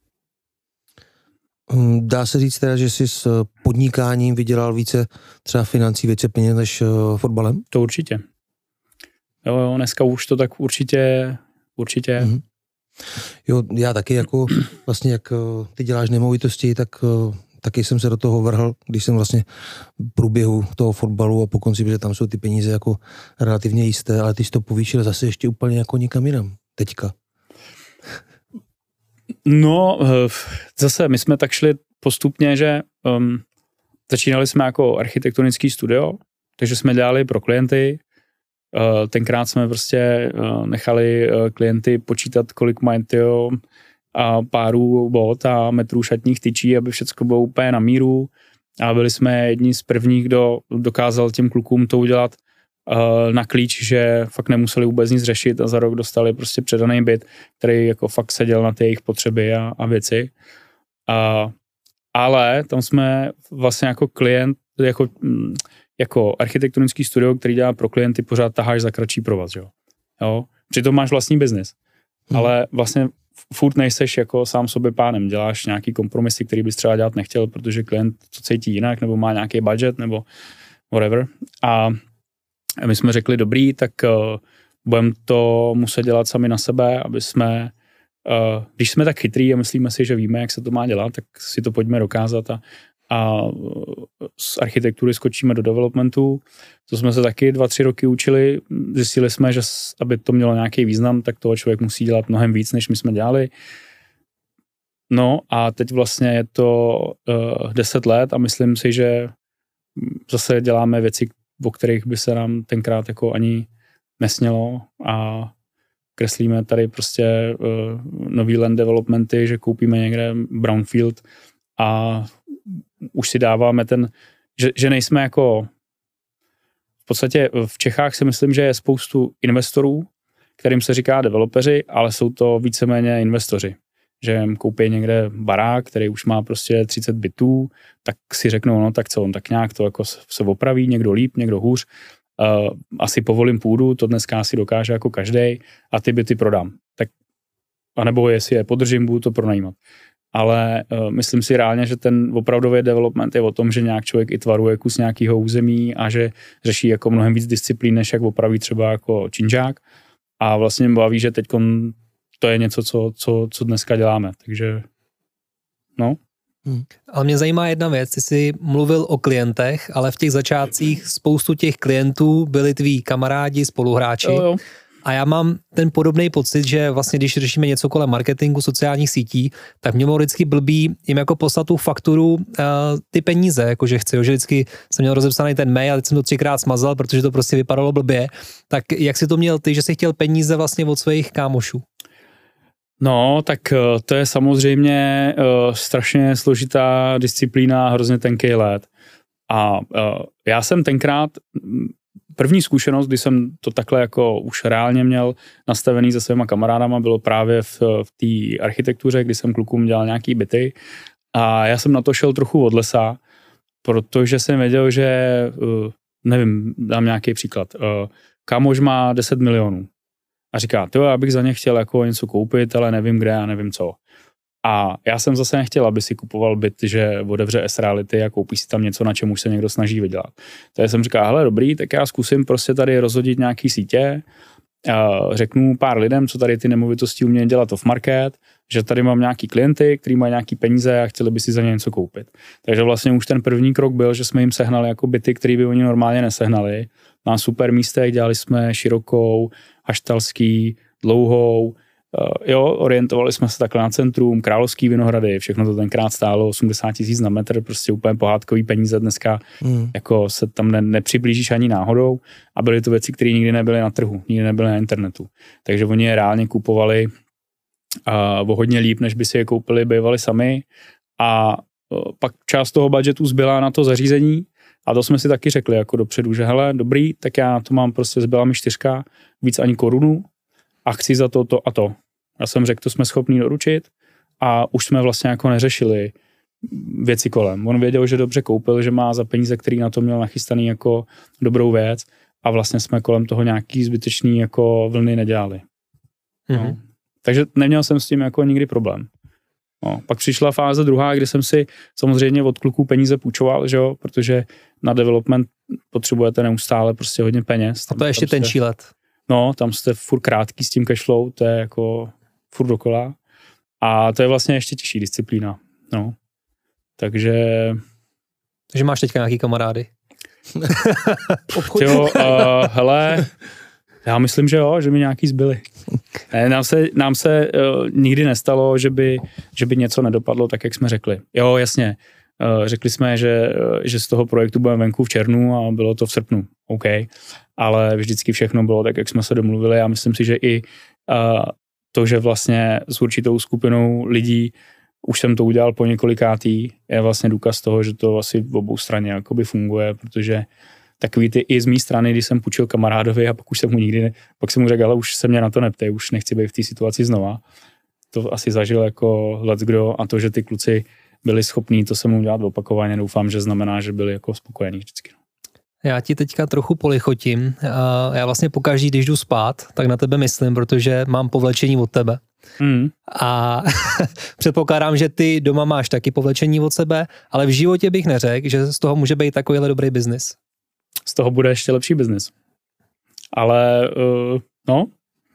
Dá se říct teda, že jsi s podnikáním vydělal více třeba financí, více peněz než fotbalem?
To určitě. Jo, jo, dneska už to tak určitě, určitě. Mm-hmm.
Jo, já taky jako vlastně, jak ty děláš nemovitosti, tak taky jsem se do toho vrhl, když jsem vlastně v průběhu toho fotbalu a po konci, že tam jsou ty peníze jako relativně jisté, ale ty jsi to povýšil zase ještě úplně jako nikam jinam teďka.
No, zase my jsme tak šli postupně, že um, začínali jsme jako architektonický studio, takže jsme dělali pro klienty. Uh, tenkrát jsme prostě uh, nechali uh, klienty počítat, kolik mají tyjo, a párů bot a metrů šatních tyčí, aby všechno bylo úplně na míru. A byli jsme jedni z prvních, kdo dokázal těm klukům to udělat uh, na klíč, že fakt nemuseli vůbec nic řešit a za rok dostali prostě předaný byt, který jako fakt seděl na ty jejich potřeby a, a věci. Uh, ale tam jsme vlastně jako klient, jako, jako architektonický studio, který dělá pro klienty, pořád taháš za kratší provaz. Jo? Jo? Přitom máš vlastní biznis. Hmm. Ale vlastně furt nejseš jako sám sobě pánem, děláš nějaký kompromisy, který bys třeba dělat nechtěl, protože klient to cítí jinak, nebo má nějaký budget, nebo whatever. A my jsme řekli, dobrý, tak uh, budeme to muset dělat sami na sebe, aby jsme, uh, když jsme tak chytrý a myslíme si, že víme, jak se to má dělat, tak si to pojďme dokázat a, a z architektury skočíme do developmentu. To jsme se taky dva, tři roky učili. Zjistili jsme, že aby to mělo nějaký význam, tak toho člověk musí dělat mnohem víc, než my jsme dělali. no a teď vlastně je to uh, deset let a myslím si, že zase děláme věci, o kterých by se nám tenkrát jako ani nesnělo a kreslíme tady prostě uh, nový land developmenty, že koupíme někde brownfield a už si dáváme ten, že, že nejsme jako v podstatě v Čechách si myslím, že je spoustu investorů, kterým se říká developeři, ale jsou to víceméně investoři. Že koupí někde barák, který už má prostě třicet bytů, tak si řeknou, no tak co, on tak nějak to jako se opraví, někdo líp, někdo hůř. Uh, asi povolím půdu, to dneska asi dokáže jako každej a ty byty prodám. Tak, anebo jestli je podržím, budu to pronajímat. Ale uh, myslím si reálně, že ten opravdový development je o tom, že nějak člověk i tvaruje kus nějakého území a že řeší jako mnohem víc disciplín, než jak opraví třeba jako činžák. A vlastně mě baví, že teď to je něco, co, co, co dneska děláme. Takže no.
Hmm. Ale mě zajímá jedna věc, ty jsi mluvil o klientech, ale v těch začátcích spoustu těch klientů byli tví kamarádi, spoluhráči.
Jo, jo.
A já mám ten podobný pocit, že vlastně když řešíme něco kolem marketingu, sociálních sítí, tak mě bylo vždycky blbý jim jako poslat tu fakturu uh, ty peníze, jakože chci, že vždycky jsem měl rozepsaný ten mail a teď jsem to třikrát smazal, protože to prostě vypadalo blbě. Tak jak jsi to měl ty, že jsi chtěl peníze vlastně od svých kámošů?
No, tak to je samozřejmě uh, strašně složitá disciplína, hrozně tenký let. A uh, já jsem tenkrát, první zkušenost, kdy jsem to takhle jako už reálně měl nastavený se svýma kamarádama, bylo právě v, v té architektuře, kdy jsem klukům dělal nějaký byty. A já jsem na to šel trochu od lesa, protože jsem věděl, že, uh, nevím, dám nějaký příklad, uh, kámoš má deset milionů. A říká, jo, já bych za ně chtěl jako něco koupit, ale nevím kde a nevím co. A já jsem zase nechtěl, aby si kupoval byt, že otevře S-Reality a koupí si tam něco, na čem už se někdo snaží vydělat. Takže jsem říkal, hele, dobrý, tak já zkusím prostě tady rozhodit nějaký sítě, řeknu pár lidem, co tady ty nemovitosti umějí dělat off market, že tady mám nějaký klienty, kteří mají nějaký peníze a chtěli by si za ně něco koupit. Takže vlastně už ten první krok byl, že jsme jim sehnali jako byty, které by oni normálně nesehnali. Na super místech dělali jsme širokou, haštalský, dlouhou, uh, jo, orientovali jsme se takhle na centrum, Královský Vinohrady, všechno to tenkrát stálo osmdesát tisíc na metr, prostě úplně pohádkový peníze dneska, mm. jako se tam ne, nepřiblížíš ani náhodou a byly to věci, které nikdy nebyly na trhu, nikdy nebyly na internetu. Takže oni je reálně kupovali uh, o hodně líp, než by si je koupili, bývali sami a uh, pak část toho budgetu zbyla na to zařízení. A to jsme si taky řekli jako dopředu, že hele, dobrý, tak já to mám prostě, zbyla mi čtyřka, víc ani korunu a chci za to, to a to. Já jsem řekl, to jsme schopní doručit a už jsme vlastně jako neřešili věci kolem. On věděl, že dobře koupil, že má za peníze, který na to měl nachystaný jako dobrou věc a vlastně jsme kolem toho nějaký zbytečný jako vlny nedělali. Mm-hmm. No. Takže neměl jsem s tím jako nikdy problém. No, pak přišla fáze druhá, kdy jsem si samozřejmě od kluků peníze půjčoval, že jo, protože na development potřebujete neustále prostě hodně peněz.
A to je ještě
ten
tenčí let.
No, tam jste furt krátký s tím cashflow, to je jako furt dokola. A to je vlastně ještě těžší disciplína, no. Takže...
Takže máš teďka nějaký kamarády?
jo, uh, hele... Já myslím, že jo, že mi nějaký zbyli. Ne, nám se, nám se uh, nikdy nestalo, že by, že by něco nedopadlo tak, jak jsme řekli. Jo, jasně. Uh, řekli jsme, že, uh, že z toho projektu budeme venku v červnu a bylo to v srpnu. OK. Ale vždycky všechno bylo tak, jak jsme se domluvili a myslím si, že i uh, to, že vlastně s určitou skupinou lidí už jsem to udělal po několikátý, je vlastně důkaz toho, že to asi v obou straně jakoby funguje, protože takový ty i z mý strany, když jsem půjčil kamarádovi a pak už jsem mu nikdy, ne, pak jsem mu řekl, ale už se mě na to neptej, už nechci být v té situaci znova. To asi zažil jako leckdo a to, že ty kluci byli schopní to se mu dělat opakovaně, doufám, že znamená, že byli jako spokojení vždycky.
Já ti teďka trochu polichotím. Já vlastně pokaždý, když jdu spát, tak na tebe myslím, protože mám povlečení od tebe. Mm. A předpokládám, že ty doma máš taky povlečení od sebe, ale v životě bych neřekl, že z toho může být takovýhle dobrý biznis.
Z toho bude ještě lepší biznis. Ale uh, no,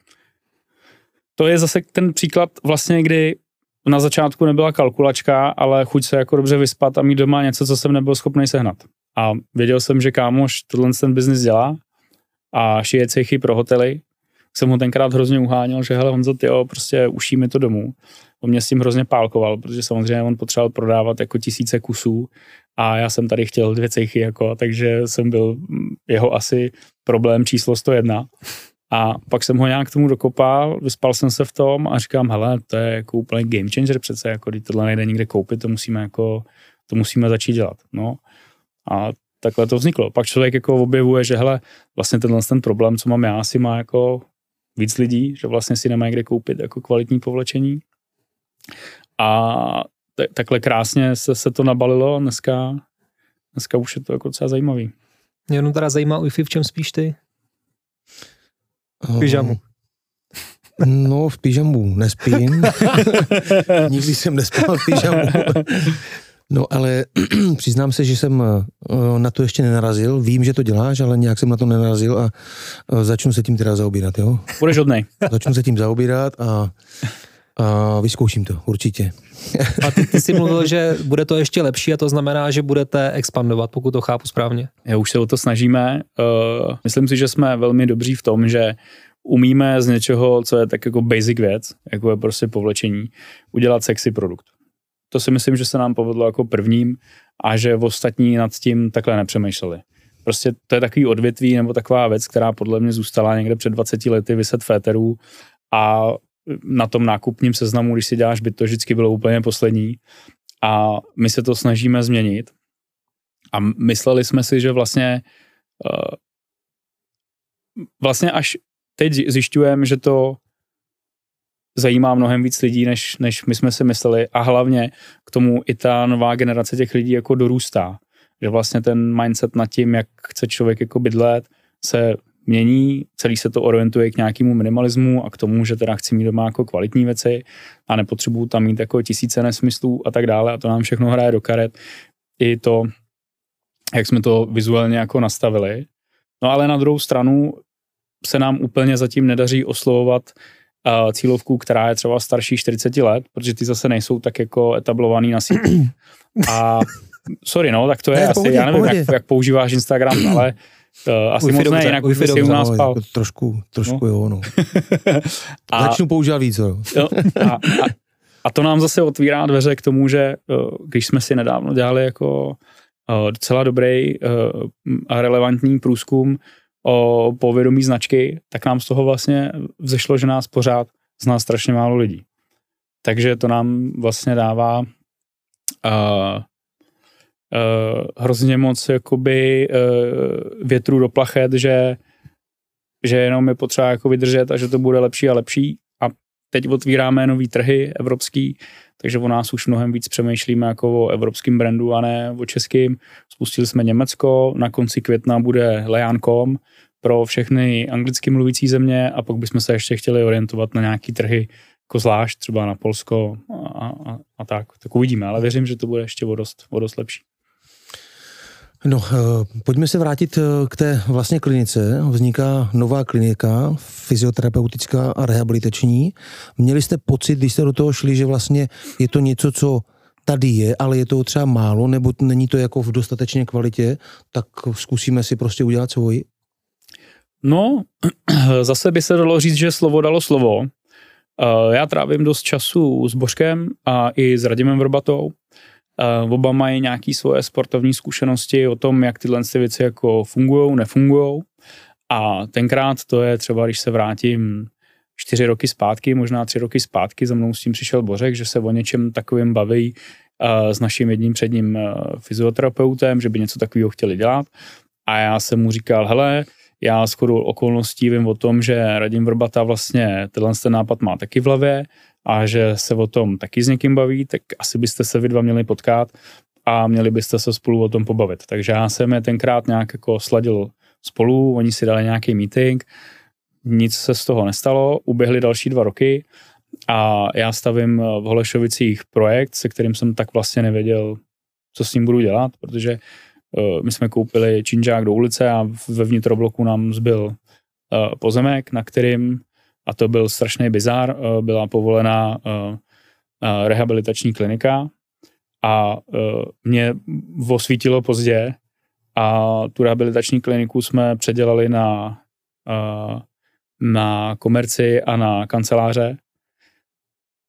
to je zase ten příklad vlastně, kdy na začátku nebyla kalkulačka, ale chuť se jako dobře vyspat a mít doma něco, co jsem nebyl schopný sehnat. A věděl jsem, že kámoš tohle ten biznis dělá a šije cechy pro hotely. Jsem ho tenkrát hrozně uháněl, že hele Honzo, tyjo, prostě uší mi to domů. on mě s tím hrozně pálkoval, protože samozřejmě on potřeboval prodávat jako tisíce kusů a já jsem tady chtěl dvě cejchy, jako, takže jsem byl jeho asi problém číslo sto jedna. A pak jsem ho nějak k tomu dokopal, vyspal jsem se v tom a říkám, hele, to je jako úplně game changer přece, jako když tohle nejde nikde koupit, to musíme jako, to musíme začít dělat, no. A takhle to vzniklo. Pak člověk jako objevuje, že hele, vlastně tenhle ten problém, co mám já, asi má jako víc lidí, že vlastně si nemají kde koupit jako kvalitní povlečení. A t- takhle krásně se, se to nabalilo a dneska, dneska už je to jako docela zajímavý.
Mě jenom teda zajímá, Ujfy, v čem spíš ty? V pyžamu.
No, v pyžamu nespím. Nikdy jsem nespal v pyžamu. No, ale přiznám se, že jsem na to ještě nenarazil. Vím, že to děláš, ale nějak jsem na to nenarazil a začnu se tím teda zaobírat, jo?
Budeš hodnej.
Začnu se tím zaobírat a, a vyzkouším to, určitě.
A ty, ty jsi mluvil, že bude to ještě lepší a to znamená, že budete expandovat, pokud to chápu správně.
Já už se o to snažíme. Uh, myslím si, že jsme velmi dobří v tom, že umíme z něčeho, co je tak jako basic věc, jako je prostě povlečení, udělat sexy produkt. To si myslím, že se nám povedlo jako prvním a že ostatní nad tím takhle nepřemýšleli. Prostě to je takový odvětví nebo taková věc, která podle mě zůstala někde před dvaceti lety vyset v éteru a na tom nákupním seznamu, když si děláš byt, to vždycky bylo úplně poslední a my se to snažíme změnit a mysleli jsme si, že vlastně uh, vlastně až teď zjišťujeme, že to zajímá mnohem víc lidí, než, než my jsme si mysleli a hlavně k tomu i ta nová generace těch lidí jako dorůstá. Že vlastně ten mindset nad tím, jak chce člověk jako bydlet, se mění, celý se to orientuje k nějakému minimalismu a k tomu, že teda chci mít doma jako kvalitní věci a nepotřebuju tam mít jako tisíce nesmyslů a tak dále a to nám všechno hraje do karet. I to, jak jsme to vizuálně jako nastavili. No ale na druhou stranu se nám úplně zatím nedaří oslovovat uh, cílovku, která je třeba starší čtyřicet let, protože ty zase nejsou tak jako etablovaný na sítích. A sorry, no, tak to je ne, asi, pohodě, já nevím, jak, jak používáš Instagram, ale uh, asi
Wi-Fi
moc
dobře,
ne, jinak už
Wi-Fi
si u nás
no,
spal.
Jako trošku, trošku no. jo, no.
a,
Začnu používat víc, jo.
jo a, a, a to nám zase otvírá dveře k tomu, že uh, když jsme si nedávno dělali jako uh, docela dobrý uh, a relevantní průzkum o povědomí značky, tak nám z toho vlastně vzešlo, že nás pořád zná strašně málo lidí. Takže to nám vlastně dává uh, uh, hrozně moc jakoby uh, větru do plachet, že, že jenom je potřeba jako vydržet a že to bude lepší a lepší. A teď otvíráme nový trhy evropský, takže o nás už mnohem víc přemýšlíme jako o evropském brandu a ne o českým. Spustili jsme Německo, na konci května bude Lejan tečka com pro všechny anglicky mluvící země a pak bychom se ještě chtěli orientovat na nějaký trhy jako zvlášť, třeba na Polsko a, a, a tak. Tak uvidíme, ale věřím, že to bude ještě o dost, o dost lepší.
No, pojďme se vrátit k té vlastně klinice. Vzniká nová klinika, fyzioterapeutická a rehabilitační. Měli jste pocit, když jste do toho šli, že vlastně je to něco, co tady je, ale je to třeba málo, nebo není to jako v dostatečné kvalitě, tak zkusíme si prostě udělat svoji? No,
zase by se dalo říct, že slovo dalo slovo. Já trávím dost času s Božkem a i s Radimem Vrbatou. Oba mají nějaké svoje sportovní zkušenosti o tom, jak tyhle věci jako fungujou, nefungujou. A tenkrát to je třeba, když se vrátím čtyři roky zpátky, možná tři roky zpátky, za mnou s tím přišel Bořek, že se o něčem takovým baví uh, s naším jedním předním uh, fyzioterapeutem, že by něco takového chtěli dělat. A já jsem mu říkal, hele, já shodou okolností vím o tom, že Radim Vrbata vlastně tenhle ten nápad má taky v hlavě a že se o tom taky s někým baví, tak asi byste se vy dva měli potkat a měli byste se spolu o tom pobavit. Takže já jsem je tenkrát nějak jako sladil spolu, oni si dali nějaký meeting, nic se z toho nestalo, uběhly další dva roky a já stavím v Holešovicích projekt, se kterým jsem tak vlastně nevěděl, co s ním budu dělat, protože uh, my jsme koupili činžák do ulice a ve vnitrobloku nám zbyl uh, pozemek, na kterým, a to byl strašný bizár, uh, byla povolená uh, uh, rehabilitační klinika a uh, mě osvítilo pozdě a tu rehabilitační kliniku jsme předělali na uh, na komerci a na kanceláře.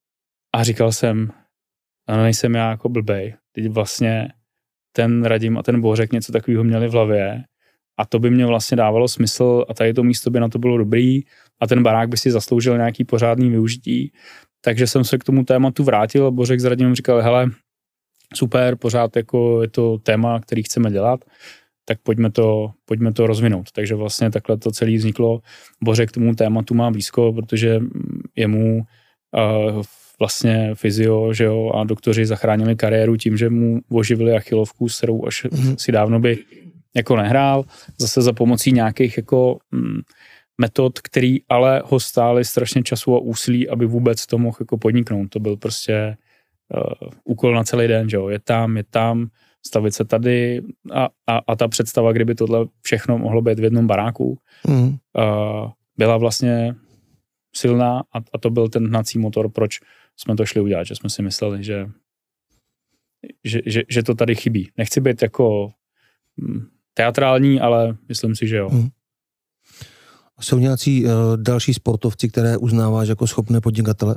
A říkal jsem, ano, nejsem já jako blbej. Teď vlastně ten Radim a ten Bořek něco takového měli v hlavě a to by mě vlastně dávalo smysl a tady to místo by na to bylo dobrý a ten barák by si zasloužil nějaký pořádný využití. Takže jsem se k tomu tématu vrátil a Bořek s Radimem říkal, hele, super, pořád jako je to téma, který chceme dělat, tak pojďme to, pojďme to rozvinout. Takže vlastně takhle to celé vzniklo. Bořek k tomu tématu má blízko, protože jemu uh, vlastně fyzio, že jo, a doktoři zachránili kariéru tím, že mu oživili achilovku, s kterou až mm-hmm. si dávno by jako nehrál. Zase za pomocí nějakých jako mm, metod, který ale ho stály strašně času a úsilí, aby vůbec to mohl jako podniknout. To byl prostě uh, úkol na celý den, že jo, je tam, je tam, stavit se tady a, a, a ta představa, kdyby tohle všechno mohlo být v jednom baráku, mm. uh, byla vlastně silná a, a to byl ten hnací motor, proč jsme to šli udělat, že jsme si mysleli, že, že, že, že to tady chybí. Nechci být jako teatrální, ale myslím si, že jo. Mm.
Jsou nějací uh, další sportovci, které uznáváš jako schopné podnikatele?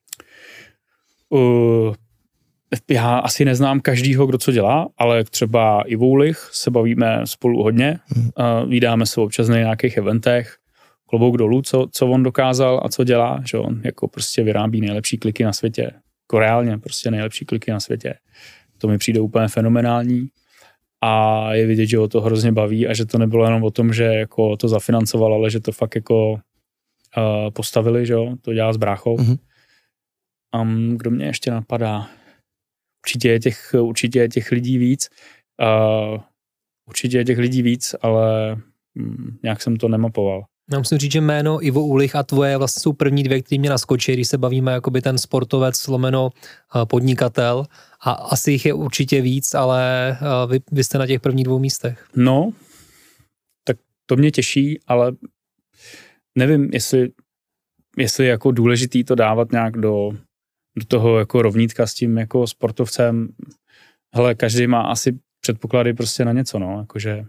Uh, já asi neznám každýho, kdo co dělá, ale třeba Ivo Ulich se bavíme spolu hodně. Mm. Uh, vídáme se občas na nějakých eventech. Klobouk dolů, co, co on dokázal a co dělá, že on jako prostě vyrábí nejlepší kliky na světě. Jako reálně prostě nejlepší kliky na světě. To mi přijde úplně fenomenální. A je vidět, že ho to hrozně baví a že to nebylo jenom o tom, že jako to zafinancoval, ale že to fakt jako uh, postavili, že jo, to dělá s bráchou. Mm-hmm. Um, kdo mě ještě napadá? Určitě je těch, určitě je těch lidí víc. Uh, určitě je těch lidí víc, ale um, nějak jsem to nemapoval.
Já musím říct, že jméno Ivo Ulich a tvoje vlastně jsou první dvě, který mě naskočí, když se bavíme jakoby ten sportovec lomeno podnikatel a asi jich je určitě víc, ale vy, vy jste na těch prvních dvou místech.
No, tak to mě těší, ale nevím, jestli, jestli jako důležitý to dávat nějak do, do toho jako rovnítka s tím jako sportovcem. Hele, každý má asi předpoklady prostě na něco, no, jakože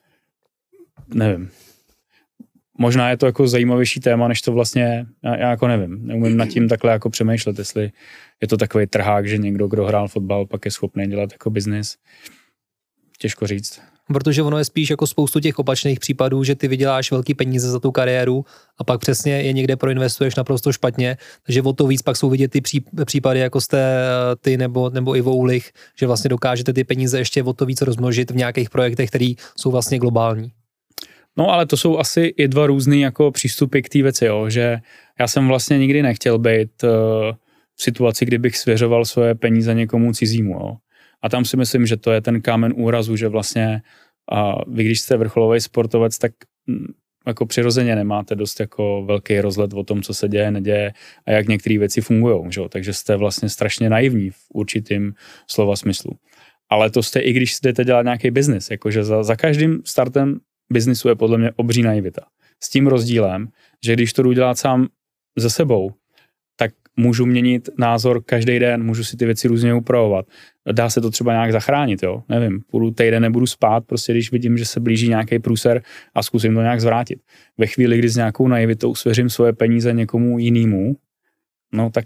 nevím. Možná je to jako zajímavější téma, než to vlastně, já, já jako nevím, neumím nad tím takhle jako přemýšlet, jestli je to takový trhák, že někdo, kdo hrál fotbal, pak je schopný dělat jako biznis. Těžko říct.
Protože ono je spíš jako spoustu těch opačných případů, že ty vyděláš velký peníze za tu kariéru a pak přesně je někde proinvestuješ naprosto špatně, takže o to víc pak jsou vidět ty případy, jako jste ty nebo, nebo Ivo Ulich, že vlastně dokážete ty peníze ještě o to víc rozmnožit v nějakých projektech, které jsou vlastně globální.
No ale to jsou asi i dva různý jako přístupy k té věci, jo, že já jsem vlastně nikdy nechtěl být uh, v situaci, kdy bych svěřoval svoje peníze někomu cizímu, jo. A tam si myslím, že to je ten kámen úrazu, že vlastně uh, vy, když jste vrcholový sportovec, tak um, jako přirozeně nemáte dost jako velký rozhled o tom, co se děje, neděje a jak některé věci fungujou, že jo, takže jste vlastně strašně naivní v určitým slova smyslu. Ale to jste i když jdete dělat nějaký biznis, jakože za, za každým startem biznisu je podle mě obří naivita. S tím rozdílem, že když to jdu dělat sám ze sebou, tak můžu měnit názor každý den, můžu si ty věci různě upravovat. Dá se to třeba nějak zachránit, jo? Nevím, půjdu týden, nebudu spát, prostě když vidím, že se blíží nějaký průser a zkusím to nějak zvrátit. Ve chvíli, kdy s nějakou naivitou svěřím svoje peníze někomu jinému, no tak,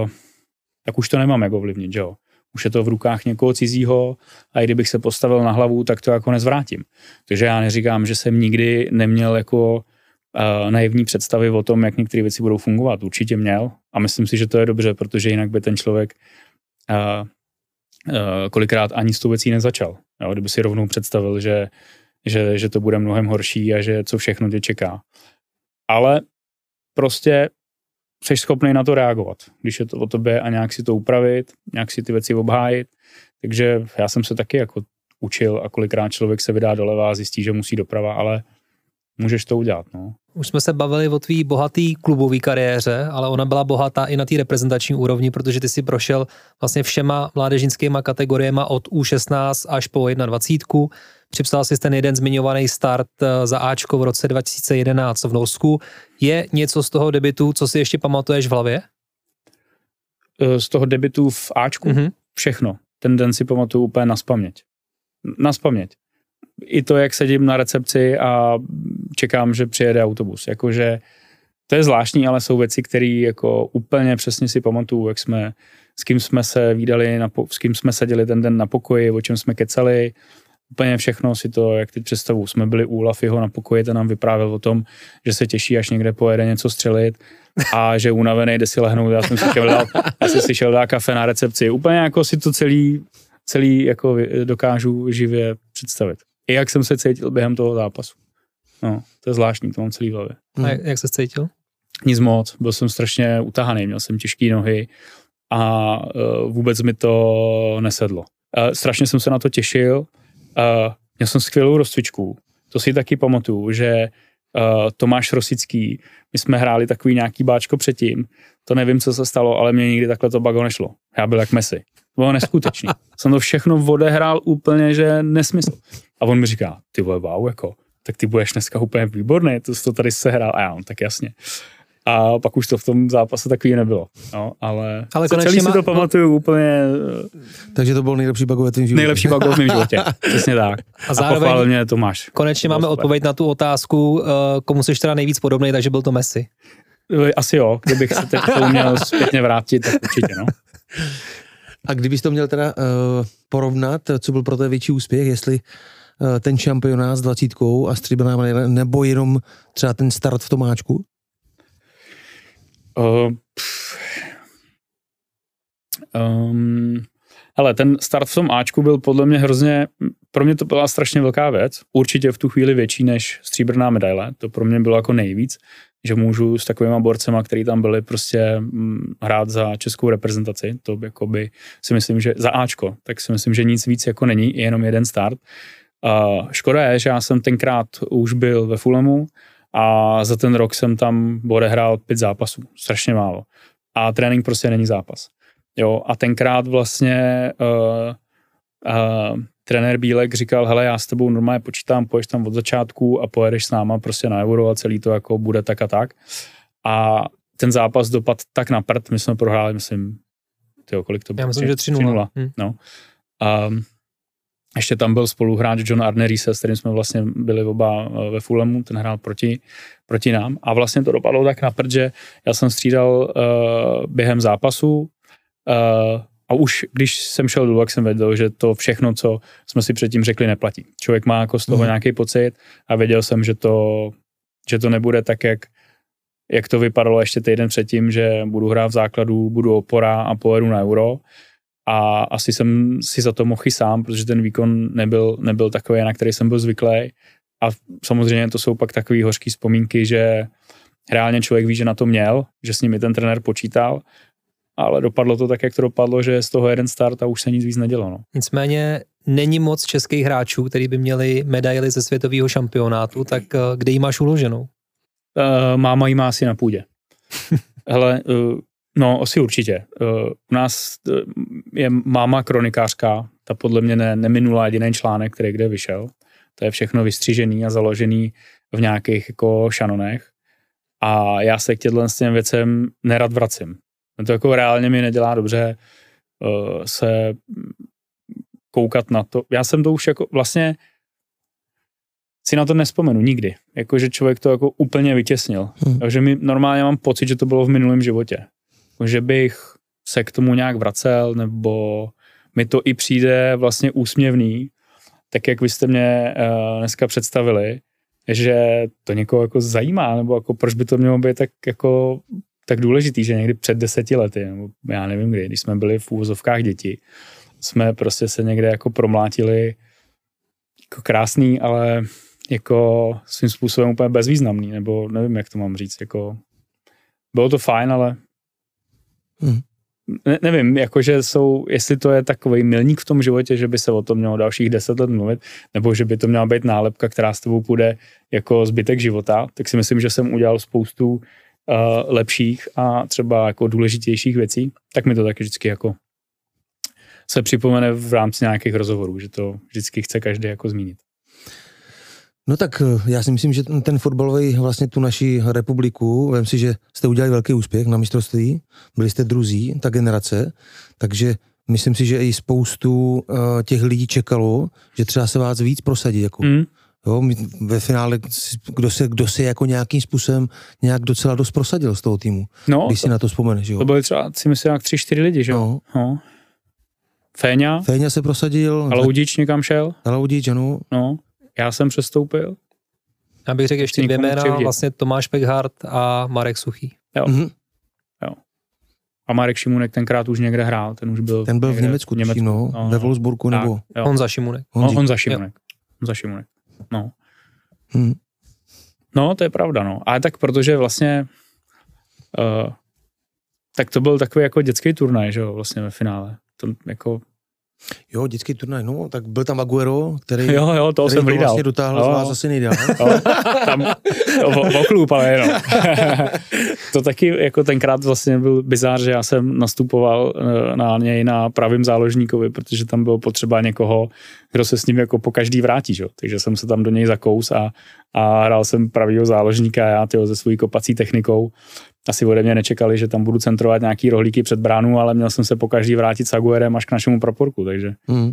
tak už to nemám jak ovlivnit, jo? Už je to v rukách někoho cizího a i kdybych se postavil na hlavu, tak to jako nezvrátím. Takže já neříkám, že jsem nikdy neměl jako uh, naivní představy o tom, jak některé věci budou fungovat. Určitě měl a myslím si, že to je dobře, protože jinak by ten člověk uh, uh, kolikrát ani s tou věcí nezačal. Jo? Kdyby si rovnou představil, že, že, že to bude mnohem horší a že co všechno tě čeká. Ale prostě jsi schopný na to reagovat, když je to o tobě a nějak si to upravit, nějak si ty věci obhájit. Takže já jsem se taky jako učil a kolikrát člověk se vydá doleva a zjistí, že musí doprava, ale můžeš to udělat. No.
Už jsme se bavili o tvý bohatý klubový kariéře, ale ona byla bohatá i na té reprezentační úrovni, protože ty si prošel vlastně všema mládežnickýma kategoriema od U šestnáct až po dvacet jedna. Připsal si ten jeden zmiňovaný start za Ačko v roce dva tisíce jedenáct v Norsku. Je něco z toho debutu, co si ještě pamatuješ v hlavě?
Z toho debutu v Ačku? Mm-hmm. Všechno. Ten den si pamatuju úplně nazpaměť. Nazpaměť. I to, jak sedím na recepci a čekám, že přijede autobus. Jakože to je zvláštní, ale jsou věci, které jako úplně přesně si pamatuju, jak jsme, s kým jsme se vídali, na, s kým jsme seděli ten den na pokoji, o čem jsme kecali, úplně všechno si to, jak teď představu. Jsme byli u Lafiho na pokoji, ten nám vyprávěl o tom, že se těší, až někde pojede něco střelit a že unavený jde si lehnout. Já jsem si šel dát, já jsem si šel dát kafe na recepci. Úplně jako si to celý, celý jako dokážu živě představit. I jak jsem se cítil během toho zápasu. No, to je zvláštní, to mám celý v hlavě.
A jak se cítil?
Nic moc, byl jsem strašně utahaný, měl jsem těžké nohy a uh, vůbec mi to nesedlo. Uh, strašně jsem se na to těšil. Uh, měl jsem skvělou rozcvičku, to si taky pamatuju, že uh, Tomáš Rosický, my jsme hráli takový nějaký báčko předtím, to nevím, co se stalo, ale mě nikdy takhle to bago nešlo. Já byl jak Messi. To bylo neskutečný. Jsem to všechno odehrál úplně, že nesmysl. A on mi říká, ty vole, wow, jako, tak ty budeš dneska úplně výborný, to jsi to tady sehrál. A já, no, tak jasně. A pak už to v tom zápase takový nebylo. No, ale
ale
celý má... si to pamatuju úplně.
Takže to byl nejlepší bug ve tvém životě.
Nejlepší bug v mém životě. Přesně tak.
A zároveň
a mě Tomáš.
Konečně máme odpověď na tu otázku, komu jsi teda nejvíc podobný, takže byl to Messi.
Asi jo, kdybych se teď to měl zpětně vrátit, tak určitě, no.
A kdybys to měl teda uh, porovnat, co byl pro tebe větší úspěch, jestli uh, ten šampionát s dvacítkou a stříbrná medaile, nebo jenom třeba ten start v Tomáčku?
Uh, um, hele, ten start v tom Ačku byl podle mě hrozně, pro mě to byla strašně velká věc, určitě v tu chvíli větší než stříbrná medaile, to pro mě bylo jako nejvíc, že můžu s takovýma borcema, který tam byli, prostě hm, hrát za českou reprezentaci, to jakoby si myslím, že za Ačko, tak si myslím, že nic víc jako není, je jenom jeden start. Uh, škoda je, že já jsem tenkrát už byl ve Fulhamu, a za ten rok jsem tam odehrál pět zápasů, strašně málo. A trénink prostě není zápas. Jo, a tenkrát vlastně uh, uh, trenér Bílek říkal, hele, já s tebou normálně počítám, poješ tam od začátku a pojedeš s náma prostě na Euro a celý to jako bude tak a tak. A ten zápas dopad tak na prd, my jsme prohráli, myslím, tyjo, kolik to bylo?
Já myslím, že tři nula.
Hmm. No. Um, Ještě tam byl spoluhráč John Arnerise, s kterým jsme vlastně byli oba ve Fulhamu, ten hrál proti, proti nám. A vlastně to dopadlo tak na prd, že já jsem střídal uh, během zápasu uh, a už když jsem šel dolů, tak jsem věděl, že to všechno, co jsme si předtím řekli, neplatí. Člověk má jako z toho mm. nějaký pocit a věděl jsem, že to, že to nebude tak, jak, jak to vypadalo ještě týden předtím, že budu hrát v základu, budu opora a pojedu na Euro. A asi jsem si za to mohl i sám, protože ten výkon nebyl, nebyl takový, na který jsem byl zvyklý. A samozřejmě to jsou pak takové hořké vzpomínky, že reálně člověk ví, že na to měl, že s nimi ten trenér počítal, ale dopadlo to tak, jak to dopadlo, že z toho jeden start a už se nic víc nedělo. No.
Nicméně není moc českých hráčů, kteří by měli medaily ze světového šampionátu, tak kde ji máš uloženou? Uh,
máma ji má asi na půdě. Hele, uh, no, asi určitě. U nás je máma kronikářka, ta podle mě ne, neminula jediný článek, který kde vyšel. To je všechno vystřížený a založený v nějakých jako šanonech. A já se k těmhle s těm věcem nerad vracím. To jako reálně mi nedělá dobře uh, se koukat na to. Já jsem to už jako vlastně si na to nespomenu nikdy. Jakože člověk to jako úplně vytěsnil. Hmm. Takže mi normálně mám pocit, že to bylo v minulém životě. Že bych se k tomu nějak vracel, nebo mi to i přijde vlastně úsměvný, tak jak vy jste mě uh, dneska představili, že to někoho jako zajímá, nebo jako proč by to mělo být tak jako tak důležitý, že někdy před deseti lety, nebo já nevím kdy, když jsme byli v úvozovkách děti, jsme prostě se někde jako promlátili jako krásný, ale jako svým způsobem úplně bezvýznamný, nebo nevím, jak to mám říct, jako bylo to fajn, ale Hmm. Ne, nevím, jakože jsou, jestli to je takovej milník v tom životě, že by se o tom mělo dalších deset let mluvit, nebo že by to měla být nálepka, která s tebou půjde jako zbytek života, tak si myslím, že jsem udělal spoustu uh, lepších a třeba jako důležitějších věcí, tak mi to taky vždycky jako se připomene v rámci nějakých rozhovorů, že to vždycky chce každý jako zmínit.
No tak já si myslím, že ten fotbalový vlastně tu naši republiku, vem si, že jste udělali velký úspěch na mistrovství, byli jste druzí, ta generace, takže myslím si, že i spoustu uh, těch lidí čekalo, že třeba se vás víc prosadí jako mm. Jo, ve finále, kdo se, kdo se jako nějakým způsobem nějak docela dost prosadil z toho týmu,
no,
když si
to,
na to vzpomeneš. Jo.
To byly třeba, si myslím, jak tři, čtyři lidi, že jo?
No.
No. Féňa.
Féňa se prosadil.
Aloudič někam šel.
Aloudič, ano.
No, já jsem přestoupil.
Já bych řekl ještě dvě jména, vlastně Tomáš Pekhart a Marek Suchý.
Jo. Mm-hmm. Jo. A Marek Šimunek tenkrát už někde hrál, ten už byl...
Ten byl v Německu,
v Německu
no, no, ve Wolfsburgu
tak,
nebo...
Jo.
Honza Šimunek.
No, Honza Šimunek. Honza Šimunek. No.
Hmm.
No, to je pravda, no. Ale tak protože vlastně uh, tak to byl takový jako dětský turnaj, že jo, vlastně ve finále. To jako...
Jo, dětský turnaj, no, tak byl tam Aguero, který,
jo, jo, toho
který
jsem
to vlastně dotáhl z vás asi nejdál.
Tam oklup, ale jenom. To taky jako tenkrát vlastně byl bizár, že já jsem nastupoval na něj na pravým záložníkovi, protože tam bylo potřeba někoho, kdo se s ním jako po každý vrátí, že? Takže jsem se tam do něj zakous a, a hrál jsem pravýho záložníka, já tyho, se svojí kopací technikou. Asi ode mě nečekali, že tam budu centrovat nějaký rohlíky před bránu, ale měl jsem se po každý vrátit s Aguerem až k našemu praporku, takže. Mm.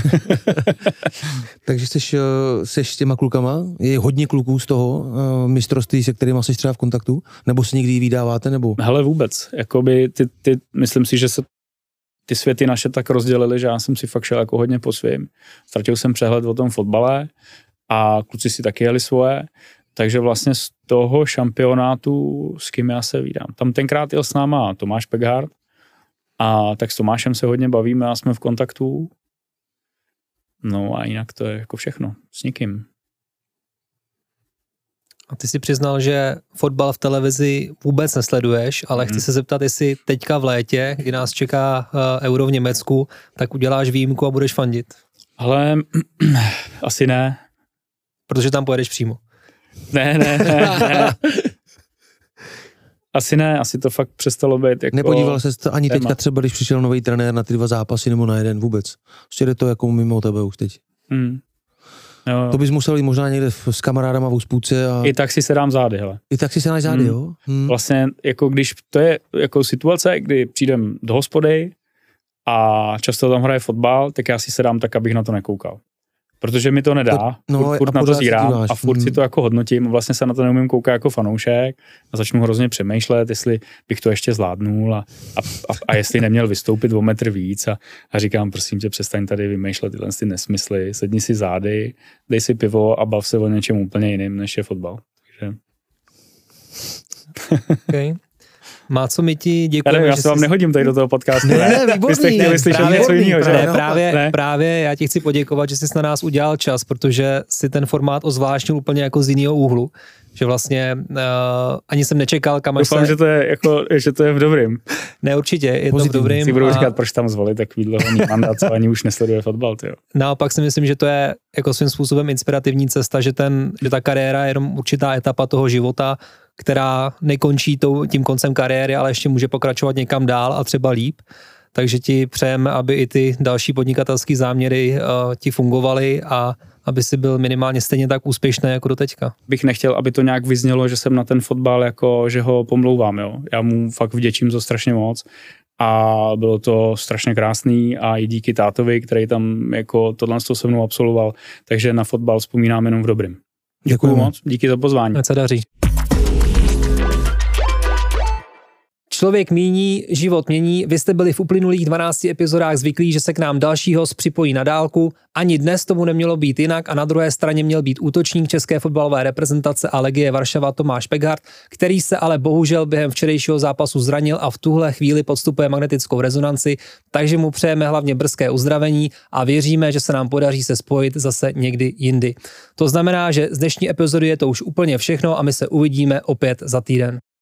Takže seš, seš s těma klukama? Je hodně kluků z toho uh, mistrovství, se kterýma seš třeba v kontaktu? Nebo si někdy vydáváte? Nebo?
Hele, vůbec. Jakoby ty, ty, myslím si, že se ty světy naše tak rozdělily, že já jsem si fakt šel jako hodně po svým. Ztratil jsem přehled o tom fotbale a kluci si taky jeli svoje. Takže vlastně z toho šampionátu, s kým já se vídám. Tam tenkrát jel s náma Tomáš Pekhart a tak s Tomášem se hodně bavíme a jsme v kontaktu. No a jinak to je jako všechno. S nikým.
A ty si přiznal, že fotbal v televizi vůbec nesleduješ, ale chci hmm. se zeptat, jestli teďka v létě, kdy nás čeká uh, Euro v Německu, tak uděláš výjimku a budeš fandit.
Ale asi ne.
Protože tam pojedeš přímo.
Ne, ne, ne, ne. Asi ne, asi to fakt přestalo být jako...
Nepodíval ses to ani téma. Teďka třeba, když přišel nový trenér na ty dva zápasy nebo na jeden vůbec. Prostě jde to jako mimo tebe už teď. Hmm. Jo, jo. To bys musel jít možná někde s kamarádama v uspůdce a...
I tak si se dám zády, hele.
I tak si se dáš zády, hmm. jo? Hmm.
Vlastně jako když to je jako situace, kdy přijdem do hospody a často tam hraje fotbal, tak já si se dám tak, abych na to nekoukal. Protože mi to nedá, to, no, furt, furt na to zírám a furt si to jako hodnotím, vlastně se na to neumím koukat jako fanoušek a začnu hrozně přemýšlet, jestli bych to ještě zvládnul a, a, a, a jestli neměl vystoupit o metr víc a, a říkám, prosím tě, přestaň tady vymýšlet tyhle ty nesmysly, sedni si zády, dej si pivo a bav se o něčem úplně jiným, než je fotbal. Takže...
Okay. Má co my ti děkujeme.
Já se vám jsi... nehodím tady do toho podcastu.
Ne, ne, výborný.
Vy jste chtěli slyšet
právě,
něco jiného, že?
Ne, právě, ne? právě já ti chci poděkovat, že jsi na nás udělal čas, protože si ten formát ozvláštnil úplně jako z jiného úhlu. Že vlastně uh, ani jsem nečekal, kam až
Doufám,
se...
že to je, jako, že to je v dobrým.
Ne, určitě, je Pozitivní. To v dobrým.
Si budu
a...
říkat, proč tam zvolit takový dlouhý mandát, co ani už nesleduje fotbal. Tyjo.
Naopak si myslím, že to je jako svým způsobem inspirativní cesta, že, ten, že ta kariéra je jenom určitá etapa toho života, která nekončí tím koncem kariéry, ale ještě může pokračovat někam dál a třeba líp. Takže ti přejeme, aby i ty další podnikatelské záměry uh, ti fungovaly a aby si byl minimálně stejně tak úspěšný jako do teďka.
Bych nechtěl, aby to nějak vyznělo, že jsem na ten fotbal jako, že ho pomlouvám, jo. Já mu fakt vděčím za strašně moc a bylo to strašně krásný a i díky tátovi, který tam jako tohle se mnou absolvoval, takže na fotbal vzpomínám jenom v dobrým. Děkuju moc, díky za pozvání.
Ať se daří. Člověk míní, život mění. Vy jste byli v uplynulých dvanácti epizodách zvyklí, že se k nám další host připojí na dálku. Ani dnes tomu nemělo být jinak a na druhé straně měl být útočník české fotbalové reprezentace a Legie Varšava Tomáš Pekhart, který se ale bohužel během včerejšího zápasu zranil a v tuhle chvíli podstupuje magnetickou rezonanci, takže mu přejeme hlavně brzké uzdravení a věříme, že se nám podaří se spojit zase někdy jindy. To znamená, že z dnešní epizody je to už úplně všechno a my se uvidíme opět za týden.